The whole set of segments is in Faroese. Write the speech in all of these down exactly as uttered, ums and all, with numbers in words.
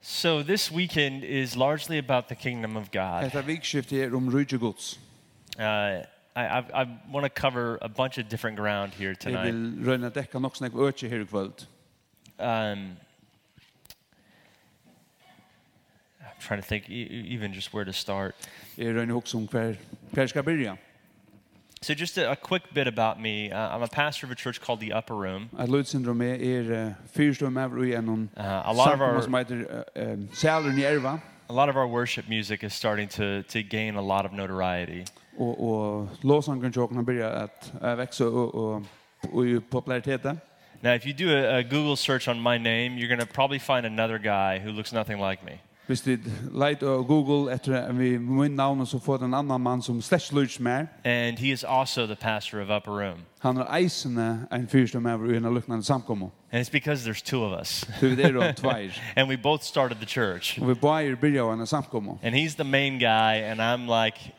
So this weekend is largely about the kingdom of God. Detta vikskiftet er om rike Guds. Uh, I, I, I want to cover a bunch of different ground here Jeg tonight. vil røyne dekka nok snakk øke her i kvöld. Um, I'm trying to think e- e- even just where to start. Jeg røyne også om hver, hver skal byrja. So just a, a quick bit about me. Uh, I'm a pastor of a church called the Upper Room. At Lydsyndrom er uh, fyrstående med i en Uh, a lot of samkomma our som heter uh, um, Sæleren i Erva. a lot of our worship music is starting to to gain a lot of notoriety. Og, og låsangren tjokken har byrja at uh, vekse og, og, og i popularitet. Now, if you do a, a Google search on my name, you're going to probably find another guy who looks nothing like me. Hvis du leit og Google etter vi min navn så får en annan mann som slett lyds mer. And he is also the pastor of Upper Room. Han er eisende en fyrstående med i en lukkende samkomma. And it's because there's two of us. Så vi er og tveir. And we both started the church. Og vi bare byrja av en samkomma. And he's the main guy, and I'm like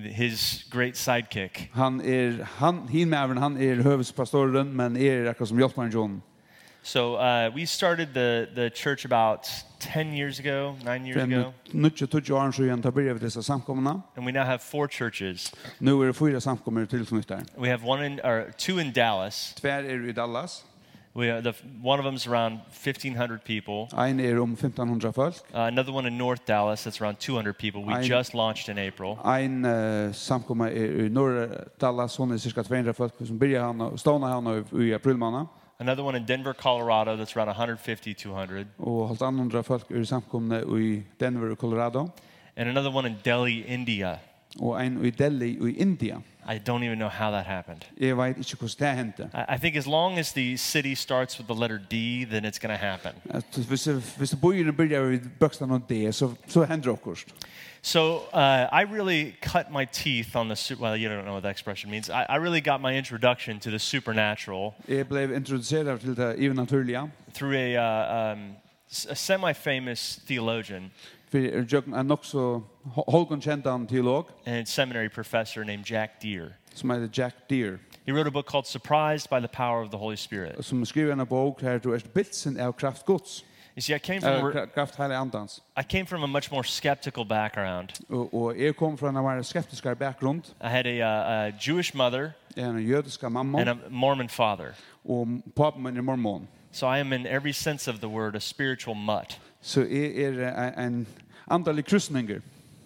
his great sidekick. Han er han hin med han er høvespastoren men er akkurat som hjelper John. So uh, we started the, the church about ten years ago, nine years ago. Nutje tutje år så igjen tar byrja vi disse samkommene. And we now have four churches. Nå er det fyra samkommer tilknytt der. We have one in, or two in Dallas. Tver er i Dallas. We are the, one of them is around fifteen hundred people. Ein er om femton hundra folk. Uh, another one in North Dallas that's around two hundred people. We I- just launched in April. Ein uh, samkommer er i Norr Dallas, hon er cirka två hundra folk som byrja han og stående han i april måned. Another one in Denver, Colorado that's around one fifty, two hundred. Og halvt hundra folk er i samkomne i Denver, Colorado. And another one in Delhi, India. Og ein i Delhi i India. I don't even know how that happened. Jeg vet ikke hvordan det hendte. I, I think as long as the city starts with the letter D, then it's going to happen. At Hvis hvis bøyene byrja vi bøkstaden og det, så, så hender det okkurst. So uh, I really cut my teeth on the, su- well, you don't know what that expression means. I, I really got my introduction to the supernatural Jeg ble introducerad til det even naturliga. through a, uh, um, s- a semi-famous theologian For jeg er nok så holgen kjentan teolog and seminary professor named Jack Deere. som heter Jack Deere. He wrote a book called Surprised by the Power of the Holy Spirit. Som skriver en bok her du er bilsen av kraft Guds. You see, I came from, Av a- kra- kraft heilig andans. I came from a much more skeptical background. Og, og jeg kom fra en av en skeptiskare bakgrunn. I had a, uh, a Jewish mother Jeg er en jødiska mamma and a Mormon father. og papen min er mormon. So I am in every sense of the word a spiritual mutt. Så jeg er en, en andalig kristninger.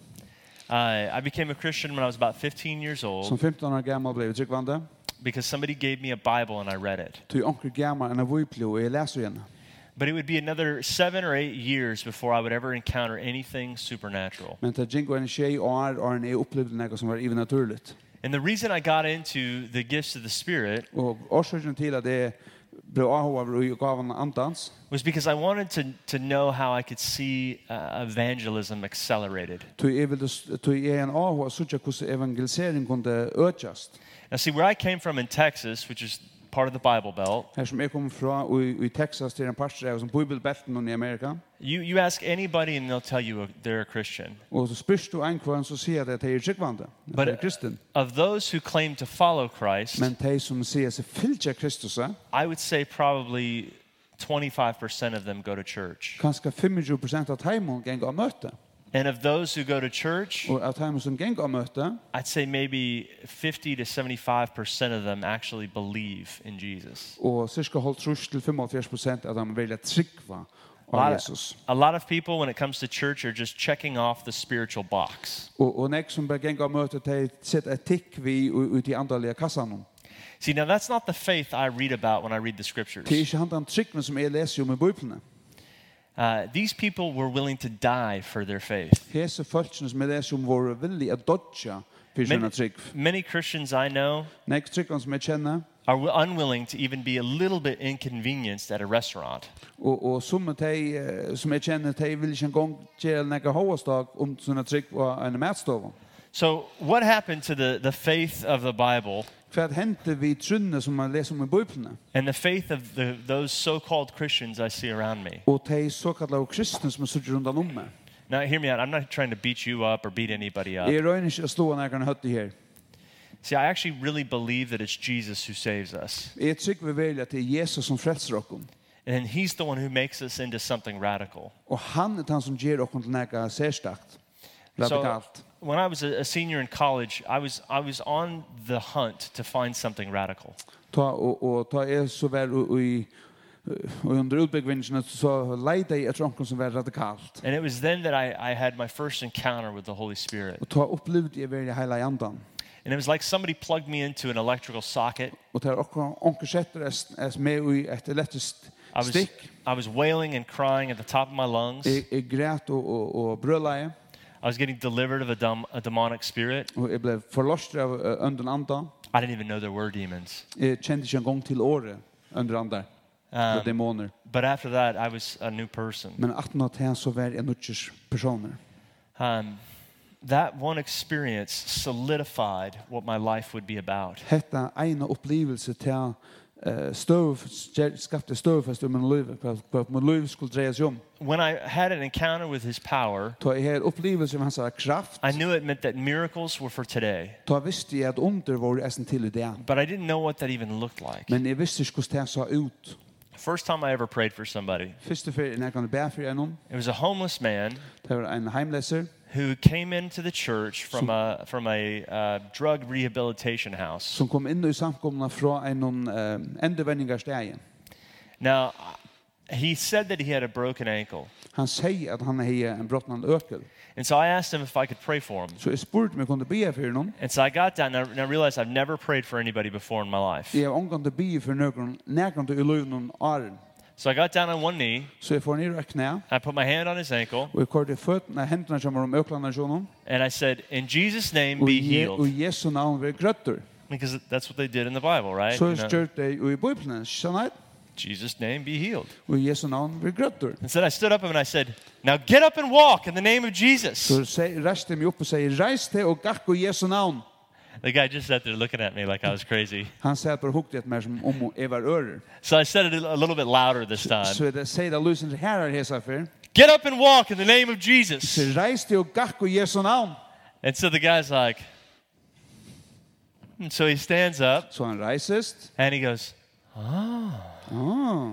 Uh, I became a Christian when I was about fifteen years Som old femton år gammal ble jeg tryggvande. because somebody gave me a Bible and I read it. Tog onker gammal enn av vipli og jeg leser igjen. But it would be another seven or eight years before I would ever encounter anything supernatural. Men det gikk en tjej år og jeg opplevde noe som var even naturligt. And the reason I got into the gifts of the Spirit Og årsøkjen til at det ble avhåver i gaven andans, was because I wanted to, to know how I could see uh, evangelism accelerated. tog jeg ville tog jeg en avhåver suttja hvordan evangelisering kunne økjast. Now, see, where I came from in Texas, which is part of the Bible Belt, Her som jeg kom fra i, i Texas til en parstrev som bibelbelten i Amerika. you, you ask anybody and they'll tell you they're a Christian. Og så spørs du en kvann så sier det at de er tryggvande, at But de er kristen. of those who claim to follow Christ, Men de som sier seg fylltja Kristus, I would say probably twenty-five percent of them go to church. kanskje tjuefem prosent av teimon geng av møte. And of those who go to church, Og av teimon som geng av møte, I'd say maybe fifty to seventy-five percent of them actually believe in Jesus. og cirka holdt trus til femoghalvfjerds prosent av dem velja tryggva A av lot, Jesus. of, a lot of people, when it comes to church, are just checking off the spiritual box. Og, og nek som bare geng av møte, de sett etikk vi ut i andalige kassanen. See, now that's not the faith I read about when I read the Det er scriptures. ikke han den tryggven som jeg leser om i Bibelen. Uh, these people were willing to die for their faith. Hese folkene som jeg leser om var villige å dodja for Many, sina trygg. many Christians I know Nek tryggven som jeg kjenner, are wi- unwilling to even be a little bit inconvenienced at a restaurant. og, og som, de, eh, som jeg kjenner, de vil ikke engang gjøre nekka hovastag om sina trygg på en matstov. So, what happened to the, the faith of the Bible Hva hente vi trunne som man leser om i Bibelen? and the faith of the, those so-called Christians I see around me? Og de såkalla kristne som er sutt rundt om meg. Now, hear me out. I'm not trying to beat you up or beat anybody up. Jeg røyner ikke å slå nekka høtti her. See, I actually really believe that it's Jesus who saves us. Jeg trygg vi velja til Jesus som frelser okkom. And he's the one who makes us into something radical. Og han er den som gjør okkur til nekka sérstakt, So radikalt. when I was a, a senior in college, I was I was on the hunt to find something radical. Ta, og, og ta er så vær i og under utbyggvingen så leide jeg etter okkur som var radikalt. And it was then that I, I had my first encounter with the Holy Spirit. Og ta opplevde jeg veldig heila andan. And it was like somebody plugged me into an electrical socket. Og ta okkur onkur setter es med i et elektrisk I was, stikk. I was wailing and crying at the top of my lungs. Jeg, jeg græt og, og, og brødleie. I was getting delivered of a, dom, a demonic spirit. Og jeg ble forlost av uh, under andan. I didn't even know there were demons. Jeg kjente ikke en gang til året under andan. Um, demoner. But after that, I was a new person. Men atten at han så var en nødgjørs personer. Um, that one experience solidified what my life would be about. Hetta ena opplevelse til uh, støv, skapte støvfest i min liv, på at min liv skulle dreie seg om. When I had an encounter with his power, Ta jeg had opplevelse med hans kraft, I knew it meant that miracles were for today. ta visste jeg at under var eisen til i det. But I didn't know what that even looked like. Men jeg visste ikke hvordan det så ut. First time I ever prayed for somebody, Første ferie, når jeg kunne bære for en, it was a homeless man det var en heimleser, who came into the church from a from a uh, drug rehabilitation house. som kom inn i samkomna fra en uh, endevendingarsteg. Now, he said that he had a broken ankle. Han sier at han har en brottnand økel. And so I asked him if I could pray for him. Så jeg spurte om jeg kunne be for noen. And so I got down and I, and I realized I've never prayed for anybody before in my life. Jeg har omgående be for noen, nærkant i løyven noen åren. So I got down on one knee, Så jeg får ned av knæ, I put my hand on his ankle, og jeg korte føttene, hendene som var om øklene sånn, and I said, in Jesus' name, og be i Je- healed. og i Jesu navn var grøtter. Because that's what they did in the Bible, right? Så You er know, styrt det og i Bibelen, sånn Jesus' name, be healed. og i Jesu navn var grøtter. And so I stood up and I said, now get up and walk in the name of Jesus. Så reiste jeg meg opp og sier, reis til og gakk og i Jesu navn. The guy just sat there looking at me like I was crazy. Han sier bare hukte et mer som om jeg var ører. So I said it a little bit louder this time. Så det sier det lysen til her er hesa for. Get up and walk in the name of Jesus. Så reis til og gakk og i Jesu navn. And so the guy's like, and so he stands up Så han reisest. and he goes, Ah.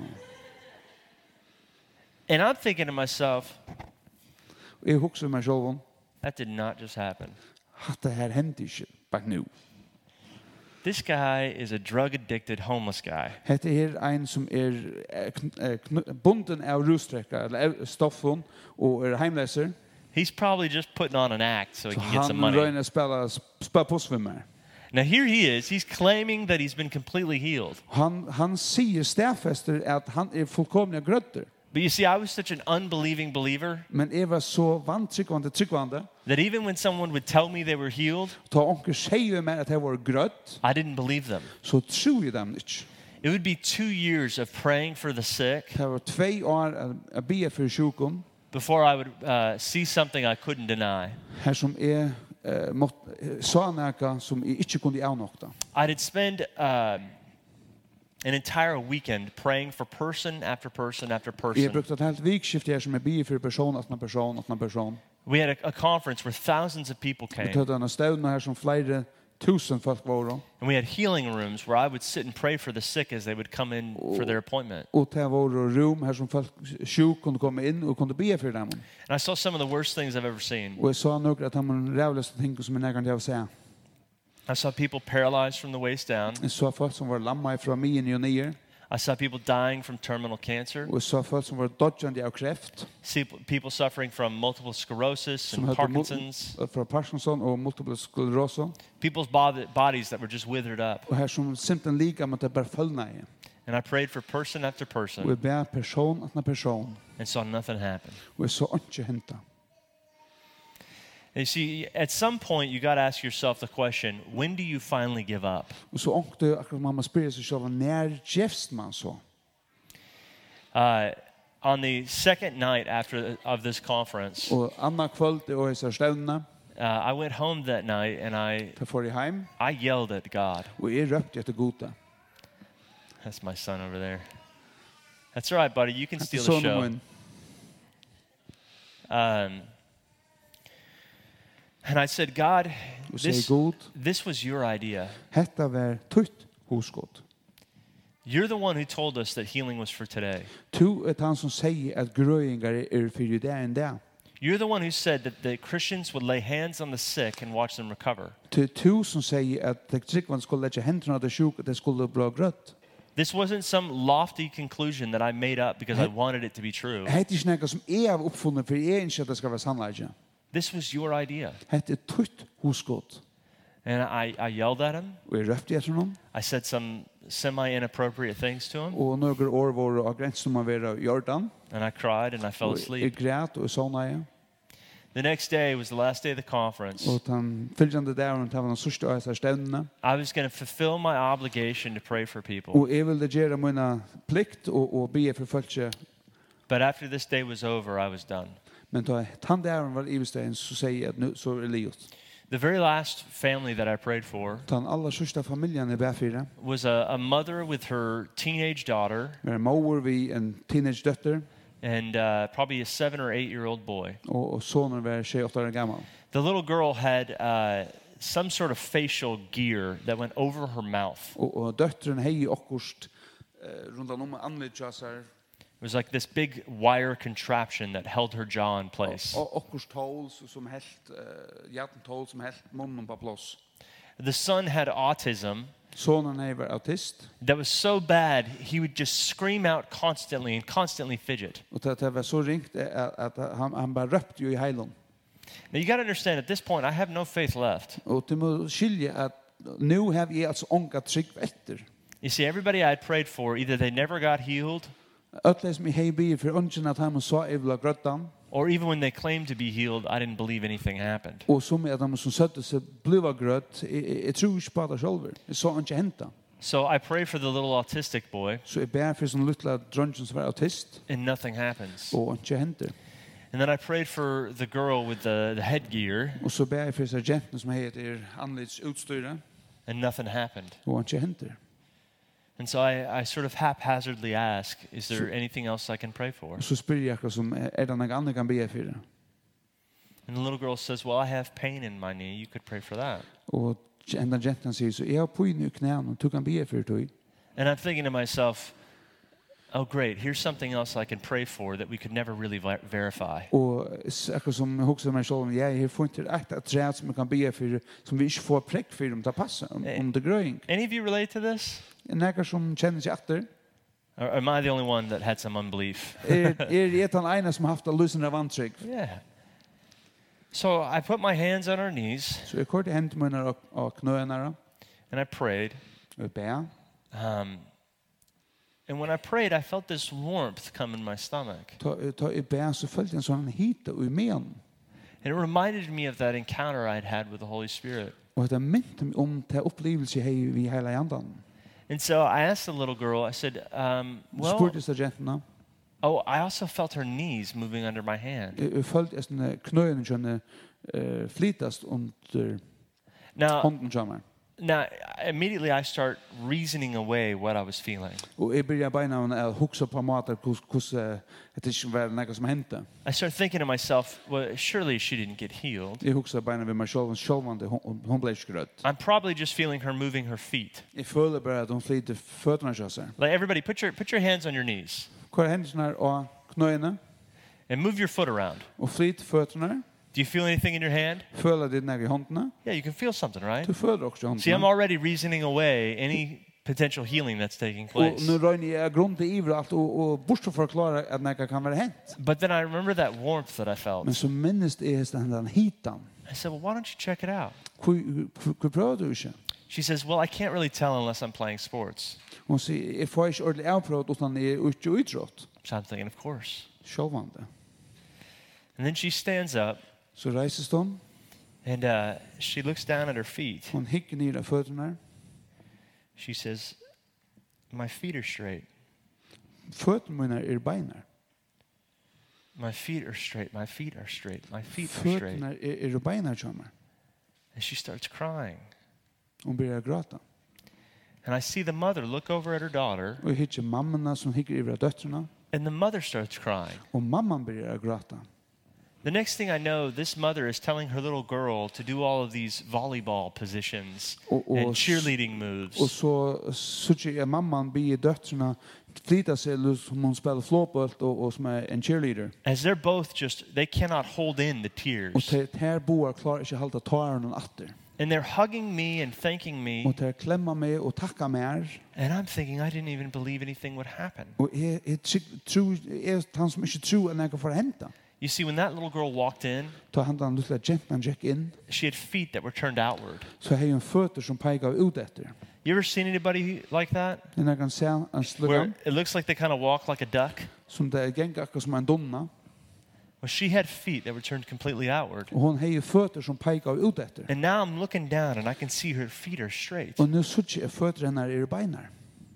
and I'm thinking to myself, Og jeg hukser meg selv om, that did not just happen. at det her hendte ikke bare nå. This guy is a drug addicted homeless guy. Hette er en som er eh, kn- eh, kn- bunden av rustrekka, eller stoffen, og er heimleser. He's probably just putting on an act so he Så can get some han money. røyner spela, spela pussvimmer. Now here he is. He's claiming that he's been completely healed. Han, han sier stedfester at han er fullkomlig grøtter. But you see, I was such an unbelieving believer Men jeg var så vantryggvande, tryggvande, that even when someone would tell me they were healed, ta onker sier meg at jeg var grøtt, I didn't believe them. så tror jeg dem ikke. It would be two years of praying for the sick Det var tvei år å be for sjukon, before I would uh, see something I couldn't deny. her som er uh, mått, sa neka som jeg ikke kunne avnokta. I'd spend um, an entire weekend praying for person after person after Jeg person. brukte et helt vikskift her som jeg be for person, atna person, atna person. We had a, a conference where thousands of people Vi came, tøtte en stevne her som flere tusen folk var. and we had healing rooms where I would sit and pray for the sick as they would come in for their appointment. Og det var rum her som folk sjuk kunne komme inn og kunne be for dem. And I saw some of the worst things I've ever seen. Og jeg sa nok at han var rævligste ting som jeg nærkant jeg vil se. I saw people paralyzed from the waist down. Jeg så folk som var lamma fra mien og nyer. I saw people dying from terminal cancer. Og jeg så folk som var dodgjande av kreft. See p- people suffering from multiple sclerosis Som and hadde mul- Parkinson's. fra Parkinson og multiple sclerosa. People's bod- bodies that were just withered up. Og her som simpelthen lika med det bare følna i. And I prayed for person after Og person jeg ber person atna person. and saw nothing happen. Og jeg så ikke henta. And you see, at some point, you got to ask yourself the question, when do you finally give up? Og så ångte akkurat mamma spyrir seg selv, nær gjefst man så? Uh, on the second night after of this conference, Og anna kvöld og jeg ser stevna, uh, I went home that night and I, ta for i heim, I yelled at God. og jeg røpte etter gota. That's my son over there. That's all right, buddy. You can steal the Sonen show. min. Um, and I said, God, Og sier this, god, this was your idea. hetta var tutt hosgått. You're the one who told us that healing was for today. Tu er han som sier at grøyngar er fyrir det enn det. You're the one who said that the Christians would lay hands on the sick and watch them recover. Tu tu som sier at de tryggvann skulle leggja hendruna av det sjuk at det skulle bli grøtt. This wasn't some lofty conclusion that I made up because I wanted it to be true. Hette er ikke nekka som jeg har oppfunnet for jeg ikke at det skal være sannleggja. This was your idea. Hette er tutt hosgått. And I, I yelled at him. Og jeg røpte etter honom. I said some semi-inappropriate things to him. Og noen år var av grensen om å være i Jordan. And I cried and I fell Og jeg asleep. græt og sovna jeg. The next day was the last day of the conference. Og den fylgjande der og den var den sørste av disse stevnene. I was going to fulfill my obligation to pray for people. Og jeg ville gjøre mine plikt og, og be for folk. But after this day was over, I was done. Men da han der var i bestein, så sier jeg at nu så er livet. The very last family that I prayed for Da den aller sørste familien i Bærfire was a, a mother with her teenage daughter var en mor vi en teenage døtter and uh, probably a seven or eight year old boy. og, og sonen var tjueåtte år gammel. The little girl had uh, some sort of facial gear that went over her mouth. Og, og døtteren hei okkurst uh, rundt om anledtjasar It was like this big wire contraption that held her jaw in place. og okkurst tål som helt uh, hjerten tål som helt munnen på plass. The son had autism Sonen hei var autist that was so bad he would just scream out constantly and constantly fidget. og det, det var så ringt at, at han, han bare røpte jo i heilon. Now you got to understand at this point I have no faith left. Og du må skilje at nu har jeg altså ånga trygg etter. You see, everybody I had prayed for, either they never got healed, Ötles mi hei bi for ønsken at han sa jeg vil grøttan or even when they claimed to be healed, I didn't believe anything happened. og som at han som søtte seg bliva grøtt jeg, jeg tror ikke på det selv. Jeg sa ikke henta. So I prayed for the little autistic boy, Så jeg ber for sånn luttla drøngen som var autist and nothing happens. og ikke henter. And then I prayed for the girl with the, the headgear, Og så ber jeg for seg jenten som heter anleds utstyre and nothing happened. og ikke henter. And so I, I sort of haphazardly ask, is there anything else I can pray for? Og så spyr jeg akkurat som er det noe annet kan be for. And the little girl says, well, I have pain in my knee. You could pray for that. Og enda jenten sier så jeg har pøyne i knæene og du kan be for det. And I'm thinking to myself, oh, great, here's something else I can pray for that we could never really ver- verify. Og akkurat som jeg husker meg selv, jeg har funnet et et tre som jeg kan be for, som vi ikke får prekk for om det passer, om, om det grøying. Any of you relate to this? Nekker som kjenner seg etter. Or am I the only one that had some unbelief? Er, er jeg den ene som har haft en lysende vantryk. Yeah. So I put my hands on her knees Så jeg korte hendte mine og, og knøene and I prayed. og be. Um, and when I prayed, I felt this warmth come in my stomach. Ta, ta jeg be, så følte jeg en sånn hite og i men. And it reminded me of that encounter I'd had with the Holy Spirit. Og det minte meg om til opplevelse jeg vi hele jandan. And so I asked the little girl, I said, um, well, Spurte seg jentene. oh, I also felt her knees moving under my hand. Jeg, jeg følte jeg sånne knøene kjønne uh, flytast under Now, hånden kjønner. now, immediately I start reasoning away what I was feeling. Og jeg begynner beina å hukse på måter hvordan det ikke var noe som hendte. I start thinking to myself, well, surely she didn't get healed. Jeg hukse beina ved meg selv, selvvande, hun, hun ble ikke grøtt. I'm probably just feeling her moving her feet. Jeg føler bare at hun flyter føttene til seg. Like everybody, put your, put your hands on your knees Hvor er hendene her og knøene and move your foot around. og flyter føttene. Do you feel anything in your hand? Føler det nær i håndene. Yeah, you can feel something, right? Du føler også See, I'm håndene. already reasoning away any potential healing that's taking Og place. nå røyner jeg grunn til iver alt og, og bortsett for å forklare at noe kan være hent. But then I remember that warmth that I felt. Men så minnes det er den hitan. I said, well, why don't you check it out? Hvor prøver du ikke? She says, well, I can't really tell unless I'm playing sports. Hun sier, jeg får ikke ordentlig avprøvd utan jeg er ikke utrådt. So I'm thinking, of course. Sjåvande. And then she stands up Så reises de, and uh, she looks down at her feet. hun hikker ned av føttene. She says, my feet are straight. Føttene mine er beiner. My feet are straight. My feet are straight. My feet are straight. Føttene er, er beiner kommer. And she starts crying. Hun blir gråta. And I see the mother look over at her daughter, Og jeg hikker mammene som hikker over døtrene. and the mother starts crying. Og mamman blir gråta. The next thing I know, this mother is telling her little girl to do all of these volleyball positions Og- og and s- cheerleading moves. Og så så är mamman be döttrarna flyta sig som hon spelar fotboll och, och som är en cheerleader. As they're both just, they cannot hold in the Och tears. det här boar klarar inte halta tåren och åter. And they're hugging me and thanking me. Och det klämma mig och tacka mig. And I'm thinking, I didn't even believe anything would happen. Och jag jag tror är han som inte tror att något får hända. You see, when that little girl walked in, Då han den lilla gentan gick in she had feet that were turned outward. så har en fötter som pekar ut efter. You ever seen anybody like that? Den jag kan se en Where slugan it looks like they kind of walk like a duck? som det är gänga akkurat som en donna. Well, she had feet that were turned completely outward. Och hon har ju fötter som pekar ut efter. And now I'm looking down and I can see her feet are straight. Och nu såg jag fötter hennar i beinar.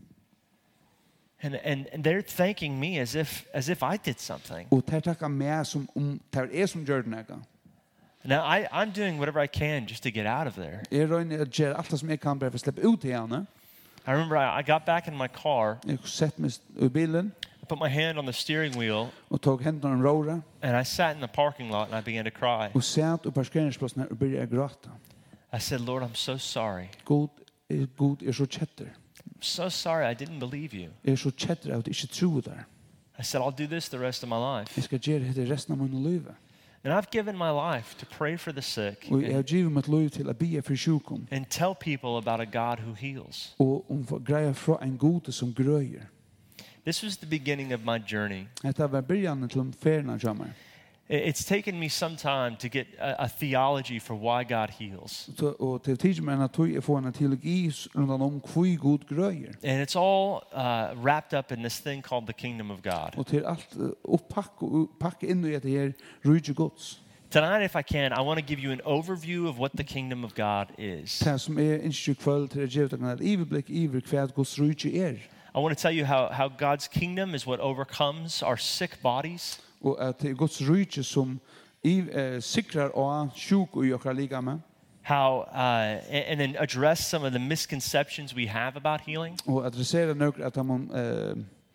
And, and, and they're thanking me as if, as if I did something. Och det tackar mig som om det är som gör det. Now, I, I'm doing whatever I can just to get out of there. Jag rör att göra allt som jag kan bara för att släppa ut i henne. I remember I, I got back in my car, Jag sett mig i bilen I put my hand on the steering wheel, och tog händerna en råra and I sat in the parking lot and I began to cry. och satt på parkeringsplatsen och började gråta. I said, Lord, I'm so sorry. God är god är så kätter. I'm so sorry I didn't believe you. Jag är så kätter att inte tro där. I said, I'll do this the rest of my life. Jag ska göra det resten av min liv. And I've given my life to pray for the sick Och jag har and, givit mitt liv till att be för sjukom. and tell people about a God who heals. Och om får greja från en god som gröjer. This was the beginning of my journey. Det var början till en färna jammer. I- It's taken me some time to get a, a theology for why God heals. Så och till tid men att jag får en teologi runt om hur god gröjer. And it's all uh, wrapped up in this thing called the kingdom of God. Och till allt upppack och packa in i det här rike Guds. Tonight, if I can, I want to give you an overview of what the kingdom of God is. Det som är inte kväll till att ge utan ett överblick över vad Guds rike är. I want to tell you how, how God's kingdom is what overcomes our sick bodies. Och att det är Guds rike som uh, sikrar och sjuk och gör liga med. How, uh, and, and then address some of the misconceptions we have about healing. Och adressera några att man uh,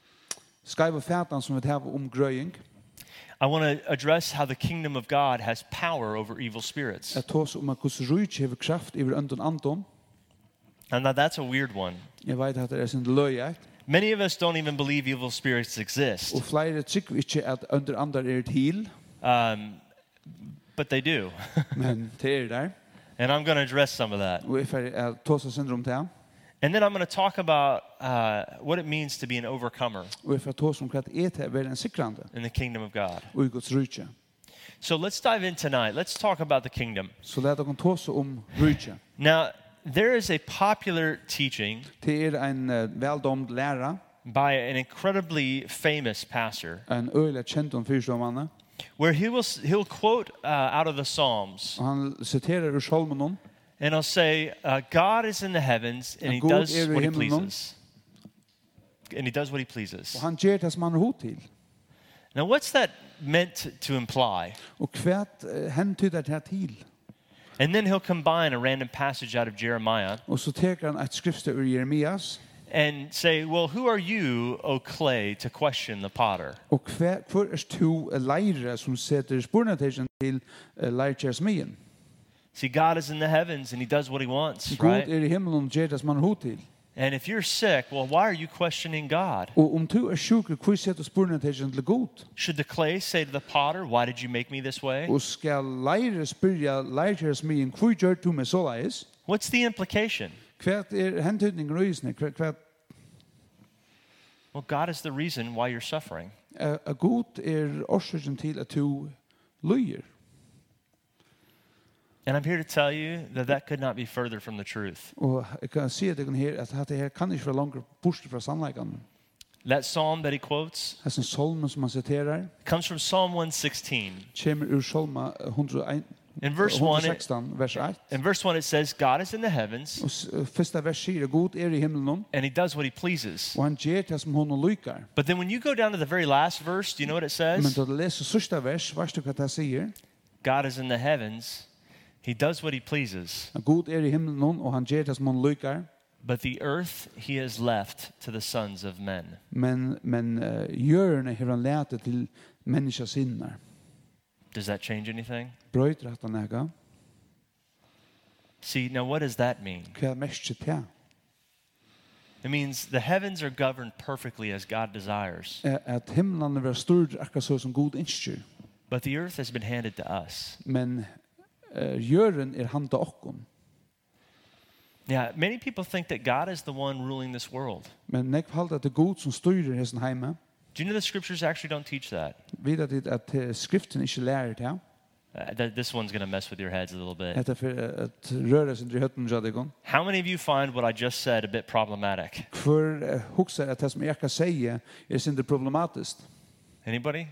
skriva färtan som vi har om gröjning. I want to address how the kingdom of God has power over evil spirits. Att ta om att Guds rike har kraft över andan anton. And now that's a weird one. Jag vet att det är sin löje. Many of us don't even believe evil spirits exist, Och flera tycker inte att under andra är ett hil. um, but they do. Men det är där. And I'm going to address some of that. Och if jag tar sig syndrom till. And then I'm going to talk about uh, what it means to be an overcomer Och if jag tar som kvart är det vara en sikrande. in the kingdom of God. Och i Guds rike. So let's dive in tonight. Let's talk about the kingdom. Så låt oss ta sig om rike. Now, there is a popular teaching Det är en uh, väldomd lära. by an incredibly famous pastor En öle känd om fyrståndarna. where he will he'll quote uh, out of the Psalms Och han citerar ur Salmon. and he'll say, uh, God is in the heavens and he God does är i what he himlen. pleases. And he does what he pleases. Och han ger det som han har hot till. Now, what's that meant to imply? Och kvart uh, häntyder det här till. And then he'll combine a random passage out of Jeremiah Och så tar han ett skriftstöd ur Jeremias. and say, well, who are you, O clay, to question the potter? Och kvart för är to leire som sätter spårnatation till uh, leirkjärsmien. See, God is in the heavens and he does what he wants, God right? är i himlen och ger det som han har hot till. And if you're sick, well, why are you questioning God? Och om du är sjuk, hur sätter spårnatation till god? Should the clay say to the potter, why did you make me this way? Och ska leire spyrja leirkjärsmien, hur gör du med såleis? What's the implication? Kvart är hentydningen rysning? Kvart Well, God is the reason why you're suffering. uh, a god är orsöken till att du lyger. And I'm here to tell you that that could not be further from the truth. Och jag kan se det här att det här kan inte vara långt bort från sannolikheten. That psalm that he quotes Det är en psalm som man citerar. comes from Psalm one sixteen. Kommer ur psalma hundraett. In verse one, it, hundrasexton, vers ett. in verse one, it says, God is in the heavens Och s- första vers säger god är i himlen and he does what he pleases. och han ger det som hon lykar. But then when you go down to the very last verse, do you know what it Men says? då du läser sista vers, vet du vad det säger? God is in the heavens. He does what he pleases. God är i himlen och han ger det som hon lykar. But the earth he has left to the sons of men. Men, men uh, jörne har han lärt till människa sinnar. Does that change anything? Brøyter at han ega. See, now what does that mean? Hva er mest til? It means the heavens are governed perfectly as God desires, At himmelene var styrt akkurat så som god innstyr. but the earth has been handed to us. Men uh, jøren er handa okkom. Yeah, many people think that God is the one ruling this world. Men nek halda at det er god som styrer hessen heima. Do you know the scriptures actually don't teach that? Vid at, at uh, skriften ikke lærer det. Uh, that this one's going to mess with your heads a little bit. Etter for uh, at røra sin i høtten jadigon. How many of you find what I just said a bit problematic? For uh, hugsa at det som jeg kan sige er sindre problematisk. Anybody?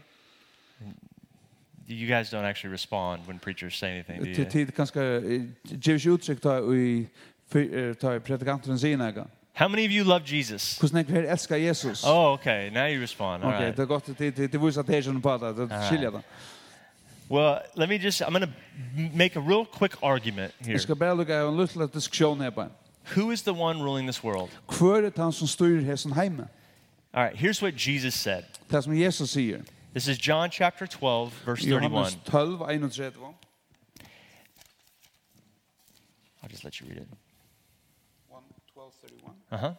You guys don't actually respond when preachers say anything, do Til you? tid kanskje gjør ikke uttrykk ta i ta i predikanten sin ega. How many of you love Jesus? Hvordan jeg vil elska Jesus? Oh, okay. Now you respond. All Ok, right. det er godt til til det viser at det er sånn på det. Det All skiljer right. det. Well, let me just, I'm going to make a real quick argument here. Jeg skal bare lukke en liten diskusjon her på. Who is the one ruling this world? Hvor er det han som styrer hessen heime? All right, here's what Jesus said. Det som Jesus sier. This is John chapter twelve, verse Johannes thirty-one. tolv, einogtredve. I'll just let you read it. twelve, thirty-one. Uh-huh.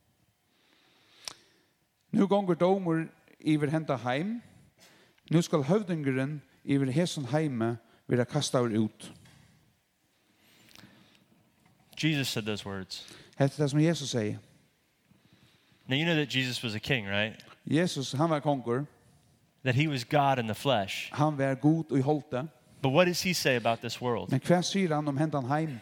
Nu gonger domer iver henta heim. Nu skal høvdingeren iver hessen heime vera kastar ut. Jesus said those words. Hetta er det som Jesus sier. Now, you know that Jesus was a king, right? Jesus, han var konger. That he was God in the flesh. Han var god og i holde. But what does he say about this world? Men hva sier han om hentan heim?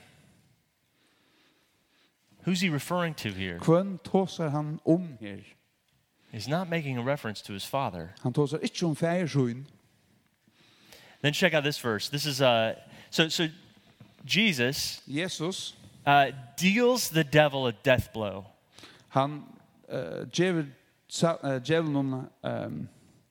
Who's he referring to here? Hvem tåsar han om her? He's not making a reference to his father. Han tåsar ikke om færsjøen. Then check out this verse. This is uh so so Jesus Jesus, uh, deals the devil a death blow. han uh, djevel uh, djevelen um,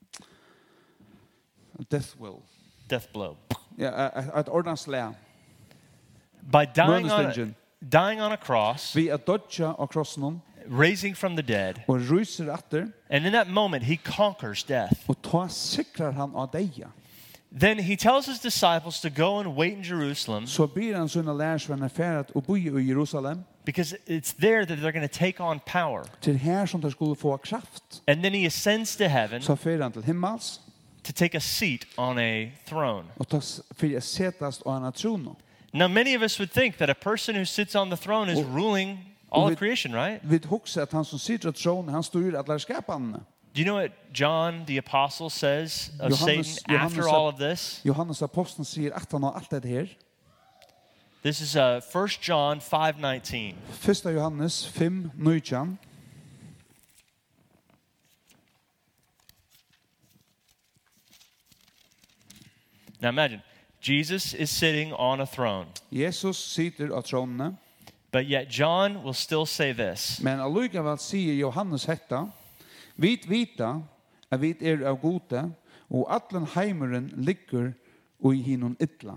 death will. Death blow. Ja, et ordens lær. By dying on Mønestingen. dying on a cross, Vi er dodja av krossen raising from the dead, og ryser atter, and in that moment he conquers death. og ta sikrar han av deia. Then he tells his disciples to go and wait in Jerusalem Så blir han sånne lærersvenner færet og boi i Jerusalem, because it's there that they're going to take on power. til her som de skulle få kraft. And then he ascends to heaven Så fer han til himmels, to take a seat on a throne. og ta fyrir setast av en trono. Now, many of us would think that a person who sits on the throne is ruling all of creation, right? Vi hugsa at han som sitter av tronen, han styrer alle skapene. Do you know what John the Apostle says of Johannes- Satan after Johannes- all of this? Johannes aposteln sier at han har alt det her. This is uh, First John five nineteen. Fyrsta Johannes fem nitton. Now imagine, Jesus is sitting on a throne, Jesus sitter av tronene, but yet John will still say this. men allikevel sier Johannes hetta, vit vita at vit er av gode, og allen heimeren ligger og i hinon ytla.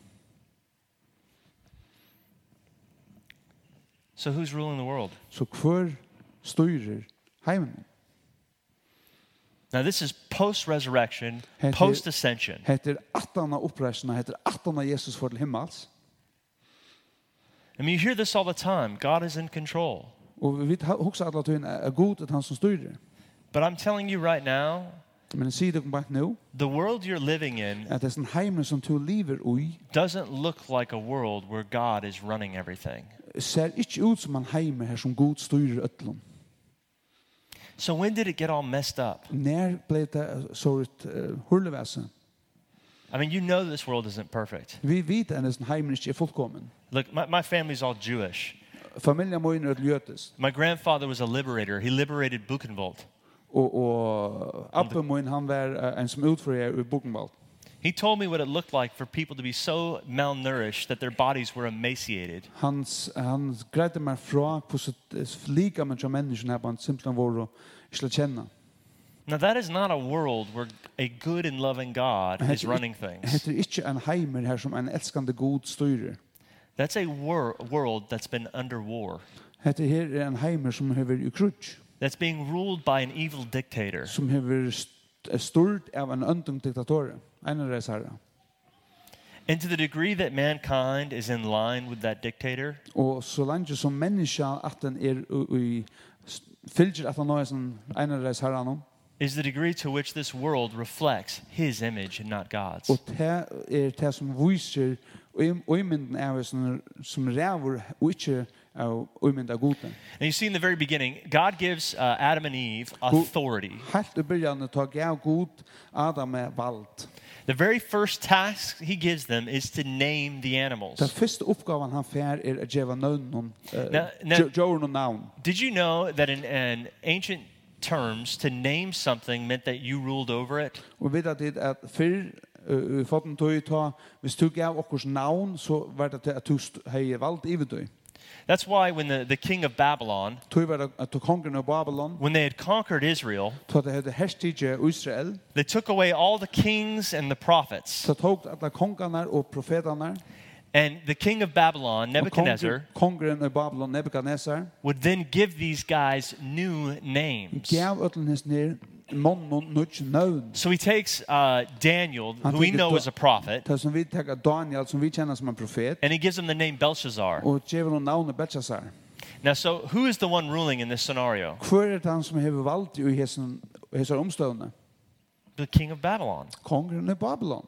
So who's ruling the world? Så hver styrer heimen? Now this is post-resurrection, Heter- post-ascension. Heter attana oppreisna, heter attana Jesus for til himmels. I mean, you hear this all the time. God is in control. Og vi hugsa alla tøyn er god at han som styrer. But I'm telling you right now, Men jeg sier det bare nå, the world you're living in at det er en heimen som du lever i, doesn't look like a world where God is running everything. ser ikke ut som en heimen her som god styrer øtlom. So when did it get all messed up? När blev det så ett uh, hurleväsen? I mean, you know this world isn't perfect. Vi vet att den heimen inte är fullkommen. Look, my, my family's all Jewish. Familjen må inröt jötes. My grandfather was a liberator. He liberated Buchenwald. Och, och appen må in han var uh, en som utförare i Buchenwald. He told me what it looked like for people to be so malnourished that their bodies were emaciated. Hans, han greide mig fra på sitt lika med människorna här på en simpelthen var och inte känna. Now, that is not a world where a good and loving God is running things. Det är inte en heimer här som en älskande god styrer. That's a wor- world that's been under war, Det här är en heimer som har i krutsch. that's being ruled by an evil dictator. Som har styrt av en öndung diktator. Einares herra. And to the degree that mankind is in line with that dictator, Og så langt som menneska at den er i fylgjer at han er som Einares herra, is the degree to which this world reflects his image and not God's. og det er det som viser øymynden av som, som ræver og ikke av øymynden av goden. And you see in the very beginning, God gives uh, Adam and Eve authority. Helt i begynnelsen tar gav god Adam med vald. The very first task he gives them is to name the animals. Den første oppgaven han fær er å gjøre navn, Now- now- gjøre noen navn. Did you know that in, in ancient terms, to name something meant that you ruled over it? Og vet at det at før i foten tog ta, hvis du gav okkurs navn, så var det til at du hei valgt i vid. That's why when the, the king of Babylon, Tog var det at kongen av Babylon, when they had conquered Israel, tog det hadde herstige Israel, they took away all the kings and the prophets. så tog alle kongarna og profetarna, And the king of Babylon, og Nebuchadnezzar, kongeren av Babylon, Nebuchadnezzar, would then give these guys new names. gav ötlenhes ner månen nødt navn. So he takes uh, Daniel, Han who we taker know Da- is a prophet, Det som vi tenker Daniel, som vi kjenner som en profet, and he gives him the name Belshazzar. og gjør noen navnet Belshazzar. Now, so who is the one ruling in this scenario? Hvor er det han som har valgt i hessen, hessar omstående? The king of Babylon. Kongeren av Babylon.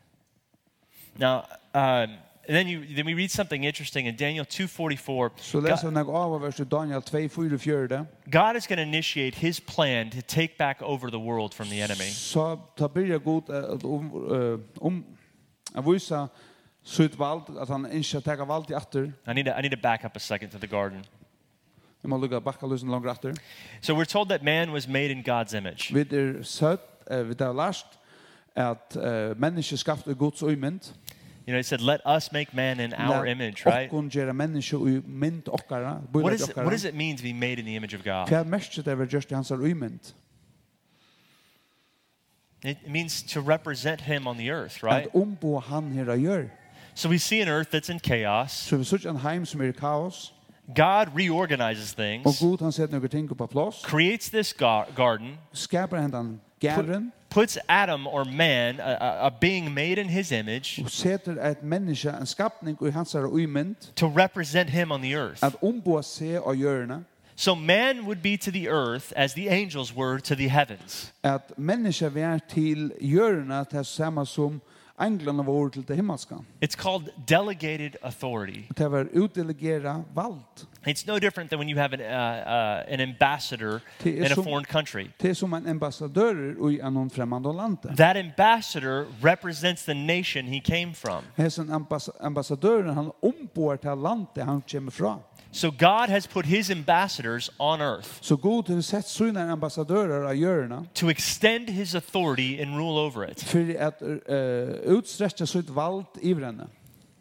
Now, um, and then you then we read something interesting in Daniel two forty-four. Så leser vi av av vers Daniel to forty-four. God is going to initiate his plan to take back over the world from the enemy. Så ta byrja god at om eh, om att visa sitt vald att han inte tar vald i atter. I need to, I need to back up a second to the garden. Jag må lukka bakka lusen langt atter. So we're told that man was made in God's image. Vi er søtt, eh, vi har lært at uh, mennesket skapt i Guds øymynd. You know, it said, "Let us make man in our image," right? Okkon gjøre mennesket i mynd okkara, What bøyla is it, what does it mean to be made in the image of God? Hva merket det var gjørst i hans øymynd? It means to represent him on the earth, At right? ombo han her a gjør. So we see an earth that's in chaos. Så vi søtter en heim som er i kaos, God reorganizes og things, Gud han setter noen ting på plass, creates this gar- garden, skaper hendan put- gæren, puts Adam or man, a, a- a being made in his image, og setter et menneske, en skapning i hans øymynd, to represent him on the earth. at ombo seg av hjørne, So man would be to the earth as the angels were to the heavens. at menneske vær til hjørne til samme som englene var til det himmelska. It's called delegated authority. Det var utdelegera vald. It's no different than when you have an, uh, uh, an ambassador Det er in a som- foreign country. Det er som en ambassadør i en fremmande land. That ambassador represents the nation he came from. Hessen ambass ambassadøren han ombor til landet han kommer fra. So God has put his ambassadors on earth Så Gud har sett sine ambassadører av hjørne to extend his authority and rule over it. for at uh, utstretche sitt vald i henne.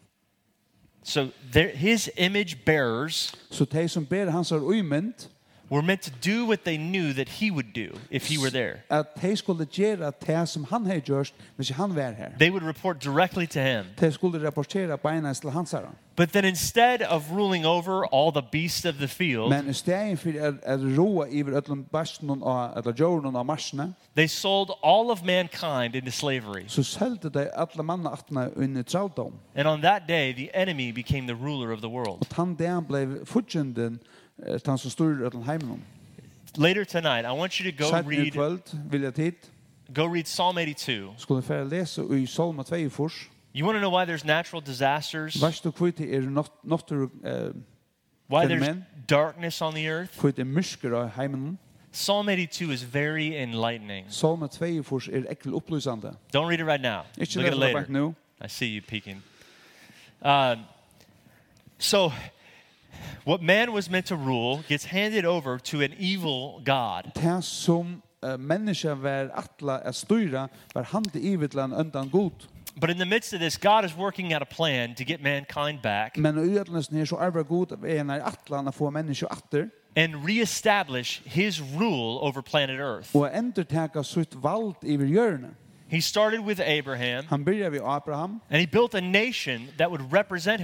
So there, his image bearers Så de som ber hans øymynd, were meant to do what they knew that he would do if he were there. at de skulle gjøre det som han har gjort hvis han var her. They would report directly to him. De skulle rapportere beinast til hans herre. But then instead of ruling over all the beasts of the field, Men i stedet for at, at roa iver öllum barsten og eller jorden og marsene, they sold all of mankind into slavery. så selte de alle manna atna inn i traldom. And on that day, the enemy became the ruler of the world. Og han der ble futjenden, han som styrer öllum heimen. Later tonight, I want you to go Sett i read, kvöld vil jeg tid, go read Psalm eighty-two. skulle fære lese i Salma tjueto. You want to know why there's natural disasters? Vars du kvitt er nokter uh, Why there's Phenomen. darkness on the earth? kvitt er mysker av heimen. Psalm eighty-two is very enlightening. Salma tjueto er ekkel opplysande. Don't read it right now. Ikke Look at it lese det later. bak nu. I see you peeking. Um, so, what man was meant to rule gets handed over to an evil God. Det som uh, mennesker var atla at styra var hande ivetlan undan god. But in the midst of this, God is working out a plan to get mankind back Men i ødlesen her så er det god at en er atlan å få mennesker atter and reestablish his rule over planet Earth. og endertaka sitt vald i hjørne. He started with Abraham, Han byrjar vid Abraham and he built a nation that would represent him.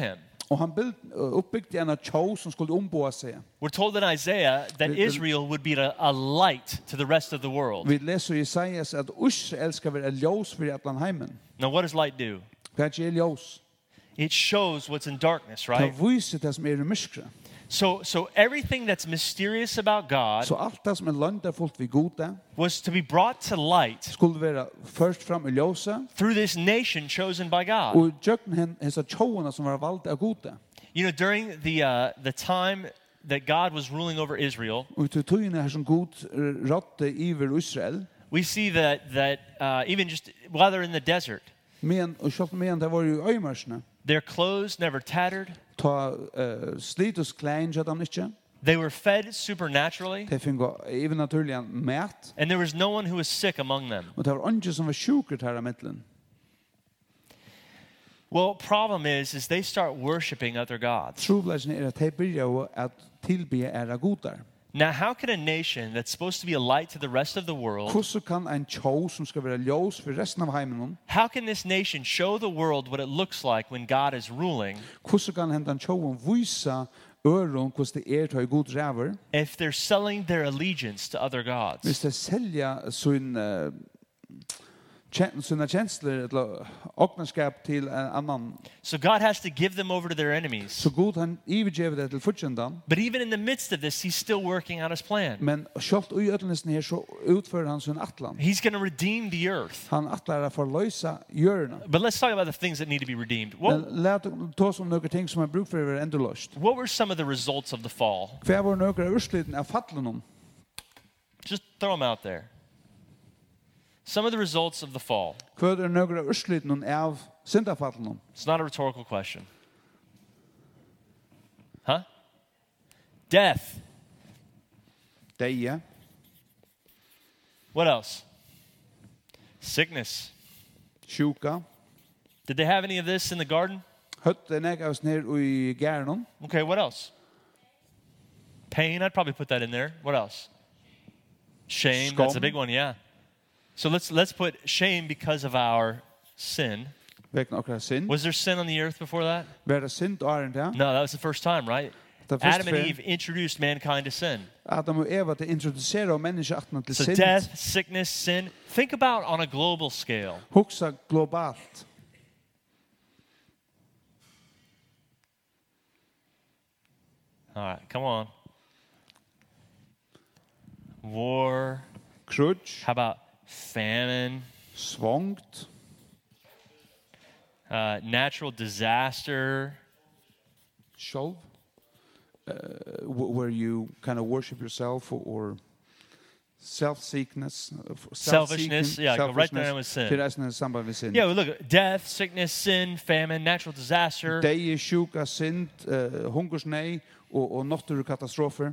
Och han bild, uppbyggde en tjå som skulle omboa sig. We're told in Isaiah that Vi- vi- Israel would be a, a light to the rest of the world. Vi leser i Isaias at Israel skal være ljós for atlan heimen. Now, what does light do? Hva er ljós? It shows what's in darkness, Det right? viser det som er i myskre. So, so everything that's mysterious about God Så alt det som er lønderfullt vi gode was to be brought to light skulle være først fram i ljósa through this nation chosen by God. og jøkken hen hesa tjóuna som var valgt av gode. You know, during the uh, the time that God was ruling over Israel, Og til tøyene her som god rådde iver Israel, we see that that uh, even just while they're in the desert, men, og selv medan det var i øymarsene, their clothes never tattered. ta uh, slitus klein kjøtt han ikke, They were fed supernaturally, de fingo even naturlig mat, and there was no one who was sick among them. og det var andre som var sjukert her av middelen. Well, problem is, is they start worshiping other gods. Trobladsen er at de byrja at tilbe er godar. Now, how can a nation that's supposed to be a light to the rest of the world, Hvordan kan en tjå som skal være ljós for resten av heimen, how can this nation show the world what it looks like when God is ruling hvordan kan hendan tjåen vise øron hvordan det er til god ræver, if they're selling their allegiance to other gods? hvis de selja sin uh, sina kjensler eller åknarskap til en annan, So God has to give them over to their enemies. så god han ivergjever det til fortjendan, But even in the midst of this, he's still working out his plan. men sjalt ui ødlesen her så utfører han sin atlan. He's going to redeem the earth. Han atlar er for løysa hjørna. But let's talk about the things that need to be redeemed. What, Men lät oss om noen ting som er bruk for å være endurløst. what were some of the results of the fall? Hva var noen av ursliten av fallen? Just throw them out there. Some of the results of the fall. Hva er noen av ursliten av syndafallen? It's not a rhetorical question. Huh? Death. Deie, What else? Sickness. sjuka, Did they have any of this in the garden? høtte negavs ned i gærnon, Okay, what else? Pain, I'd probably put that in there. What else? Shame, that's a Skam. big one, yeah. So let's let's put shame because of our sin. vekna okra synd. Was there sin on the earth before that? Var det synd åren der? No, that was the first time, right? Det første Adam and fer- Eve introduced mankind to sin. Adam og Eva til introduserer menneskeatna til So synd. death, sickness, sin. Think about on a global scale. Hugsa globalt. All right, come on. War. Krudj, How about famine? svongt, Uh, natural disaster. sjolv, uh, wh- where you kind of worship yourself or, or self-seekness, uh, f- Selfishness, self-seeking, yeah, go right selfishness, there with sin. til resten av samband med synd. Yeah, well, look, death, sickness, sin, famine, natural disaster. Deie, sjuka, synd, uh, hungersnei og, og naturkatastrofer.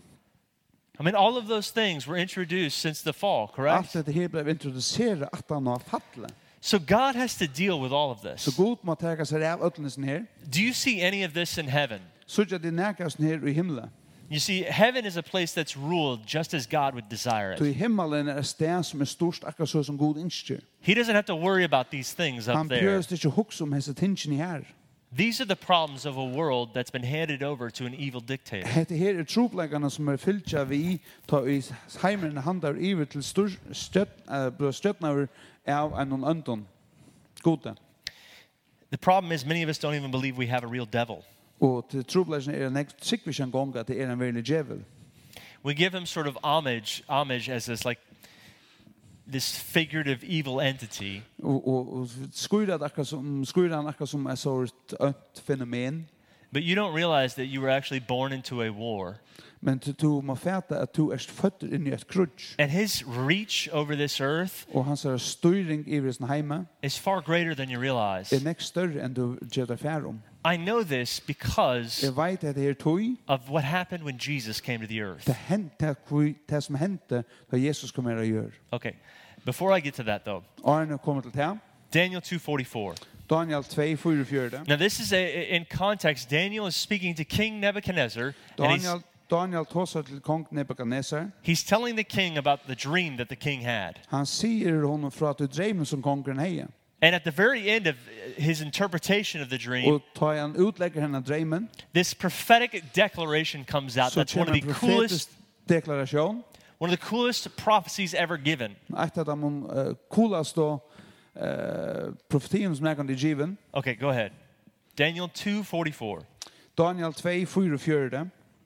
I mean, all of those things were introduced since the fall, Alt correct? dette her ble introduseret at han har fattet. So God has to deal with all of Så this. god må teka seg av øtlesen her. Do you see any of this in heaven? Så er det nærkasten her i himmelen. You see, heaven is a place that's ruled just as God would desire Så it. i himmelen er et sted som er størst akkurat så som god innskjer. He doesn't have to worry about these things up Han there. prøver ikke hukse om hese tingene her. These are the problems of a world that's been handed over to an evil dictator. Hette her er tropleggene som er fylltja vi ta i heimeren handar iver til støttnaver av en øndon. Gode. The problem is many of us don't even believe we have a real devil. Og til tropleggene er det nekt sikkert en gang at det er en veldig djevel. We give him sort of homage, homage as this like this figurative evil entity. Og, og, og skurer det akkurat som, skurer han akkurat som et sånt ønt fenomen. But you don't realize that you were actually born into a war. Men du, du må fæta at du er født inn i et krutsk. And his reach over this earth Og hans er styring i sin heime is far greater than you realize. er nekst større enn du gjør deg fær om. I know this because Jeg vet at det er tog, of what happened when Jesus came to the earth. det, hente, det som hendte da Jesus kom her og gjør. Okay. Before I get to that though, Arne kommer til det. Daniel two forty-four. Daniel two forty-four. Now this is a, in context, Daniel is speaking to King Nebuchadnezzar, and he's, Daniel, Daniel tåser til kong Nebuchadnezzar. he's telling the king about the dream that the king had. Han sier honom fra at du dreimen som kongen heie. And at the very end of his interpretation of the dream, Og ta han utlegger henne dreimen, this prophetic declaration comes out. så That's one kommer of en the coolest, profetisk deklarasjon. one of the coolest prophecies ever given. Et av de uh, coolast og uh, profetien som er kan de given. Okay, go ahead. Daniel two forty-four. Daniel two forty-four.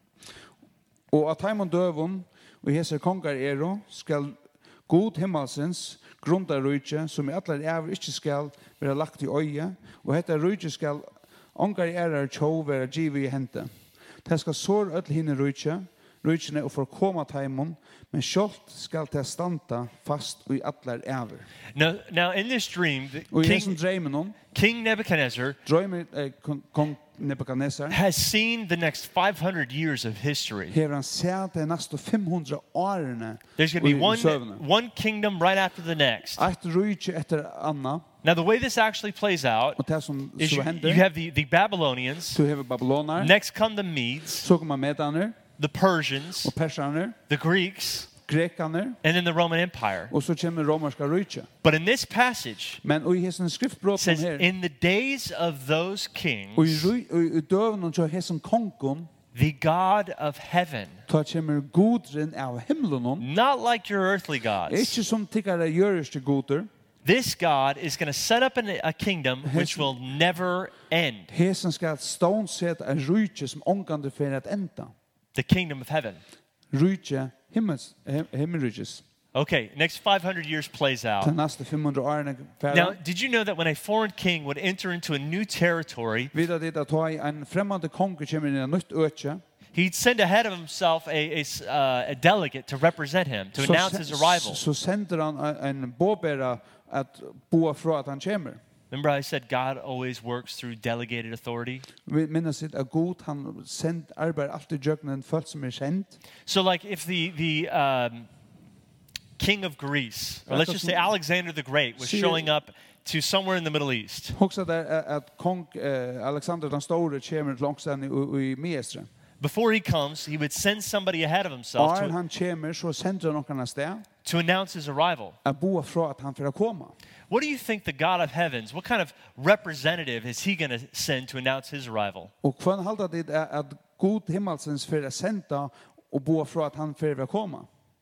Og at heimon døvun og hese kongar ero skal god himmelsens grunda rujtje som i allar æver ikkje skal være lagt i øye og hetta rujtje skal ongar ærar tjå være givet i hente. Det skal sår öll hinne rujtje rujtjene og for koma heimon men sjålt skal det standa fast i allar æver. Now, now in this dream, the Og i hesson King, dreimen hon King Nebuchadnezzar drøymer eh, kong Nebuchadnezzar has seen the next five hundred years of history. hever han sett de næste five hundred årene There's going to be i one, søvne. one kingdom right after the next. Ett rujtje etter anna Now, the way this actually plays out og det som is så you, hender you have the, the Babylonians, du hever babylonar next come the Medes, så kommer medaner the Persians, og persaner the Greeks, grekaner and then the Roman Empire. og så kommer romerska rujtje. But in this passage, Men og i hessen it skriftbrotten says, her in the days of those og i, kings, ruj- og i døven og så hessen kongen the God of heaven, ta kommer godren av himmelen not like your earthly gods, ikke som tikkare gjøreste goder this God is going to set up an, a kingdom which will never end. hessen skal stånsett en rujtje som omgande for at enda The kingdom of heaven. rujtje himmels him- himmelrujtjes Okay, next five hundred years plays de out. næste five hundred årene Now, færre. did you know that when a foreign king would enter into a new territory, Vidar det at ta en fremmande konge kommer inn i en nytt økje, he'd send ahead of himself a, a s- uh, a delegate to represent him, to så, announce his arrival? så sender han en, en båbæra at boa fra at han kommer. Remember I said God always works through delegated authority? Vi minnes sitt at god, han sendt arbeid alltid jøkken en folk som er kjent. So like if the, the um, king of Greece, or let's just say Alexander the Great, was See- showing up to somewhere in the Middle East, Hugsa der at kong eh, Alexander den store kommer langsen i, i Miestre. before he comes, he would send somebody ahead of himself Og to, han kommer, så sender han noen sted to announce his arrival. at boa fra at han får komme. What do you think the God of heavens, what kind of representative is he going to send to announce his arrival? Og hva halda det er at god himmelsens får senda og boa fra at han får komme.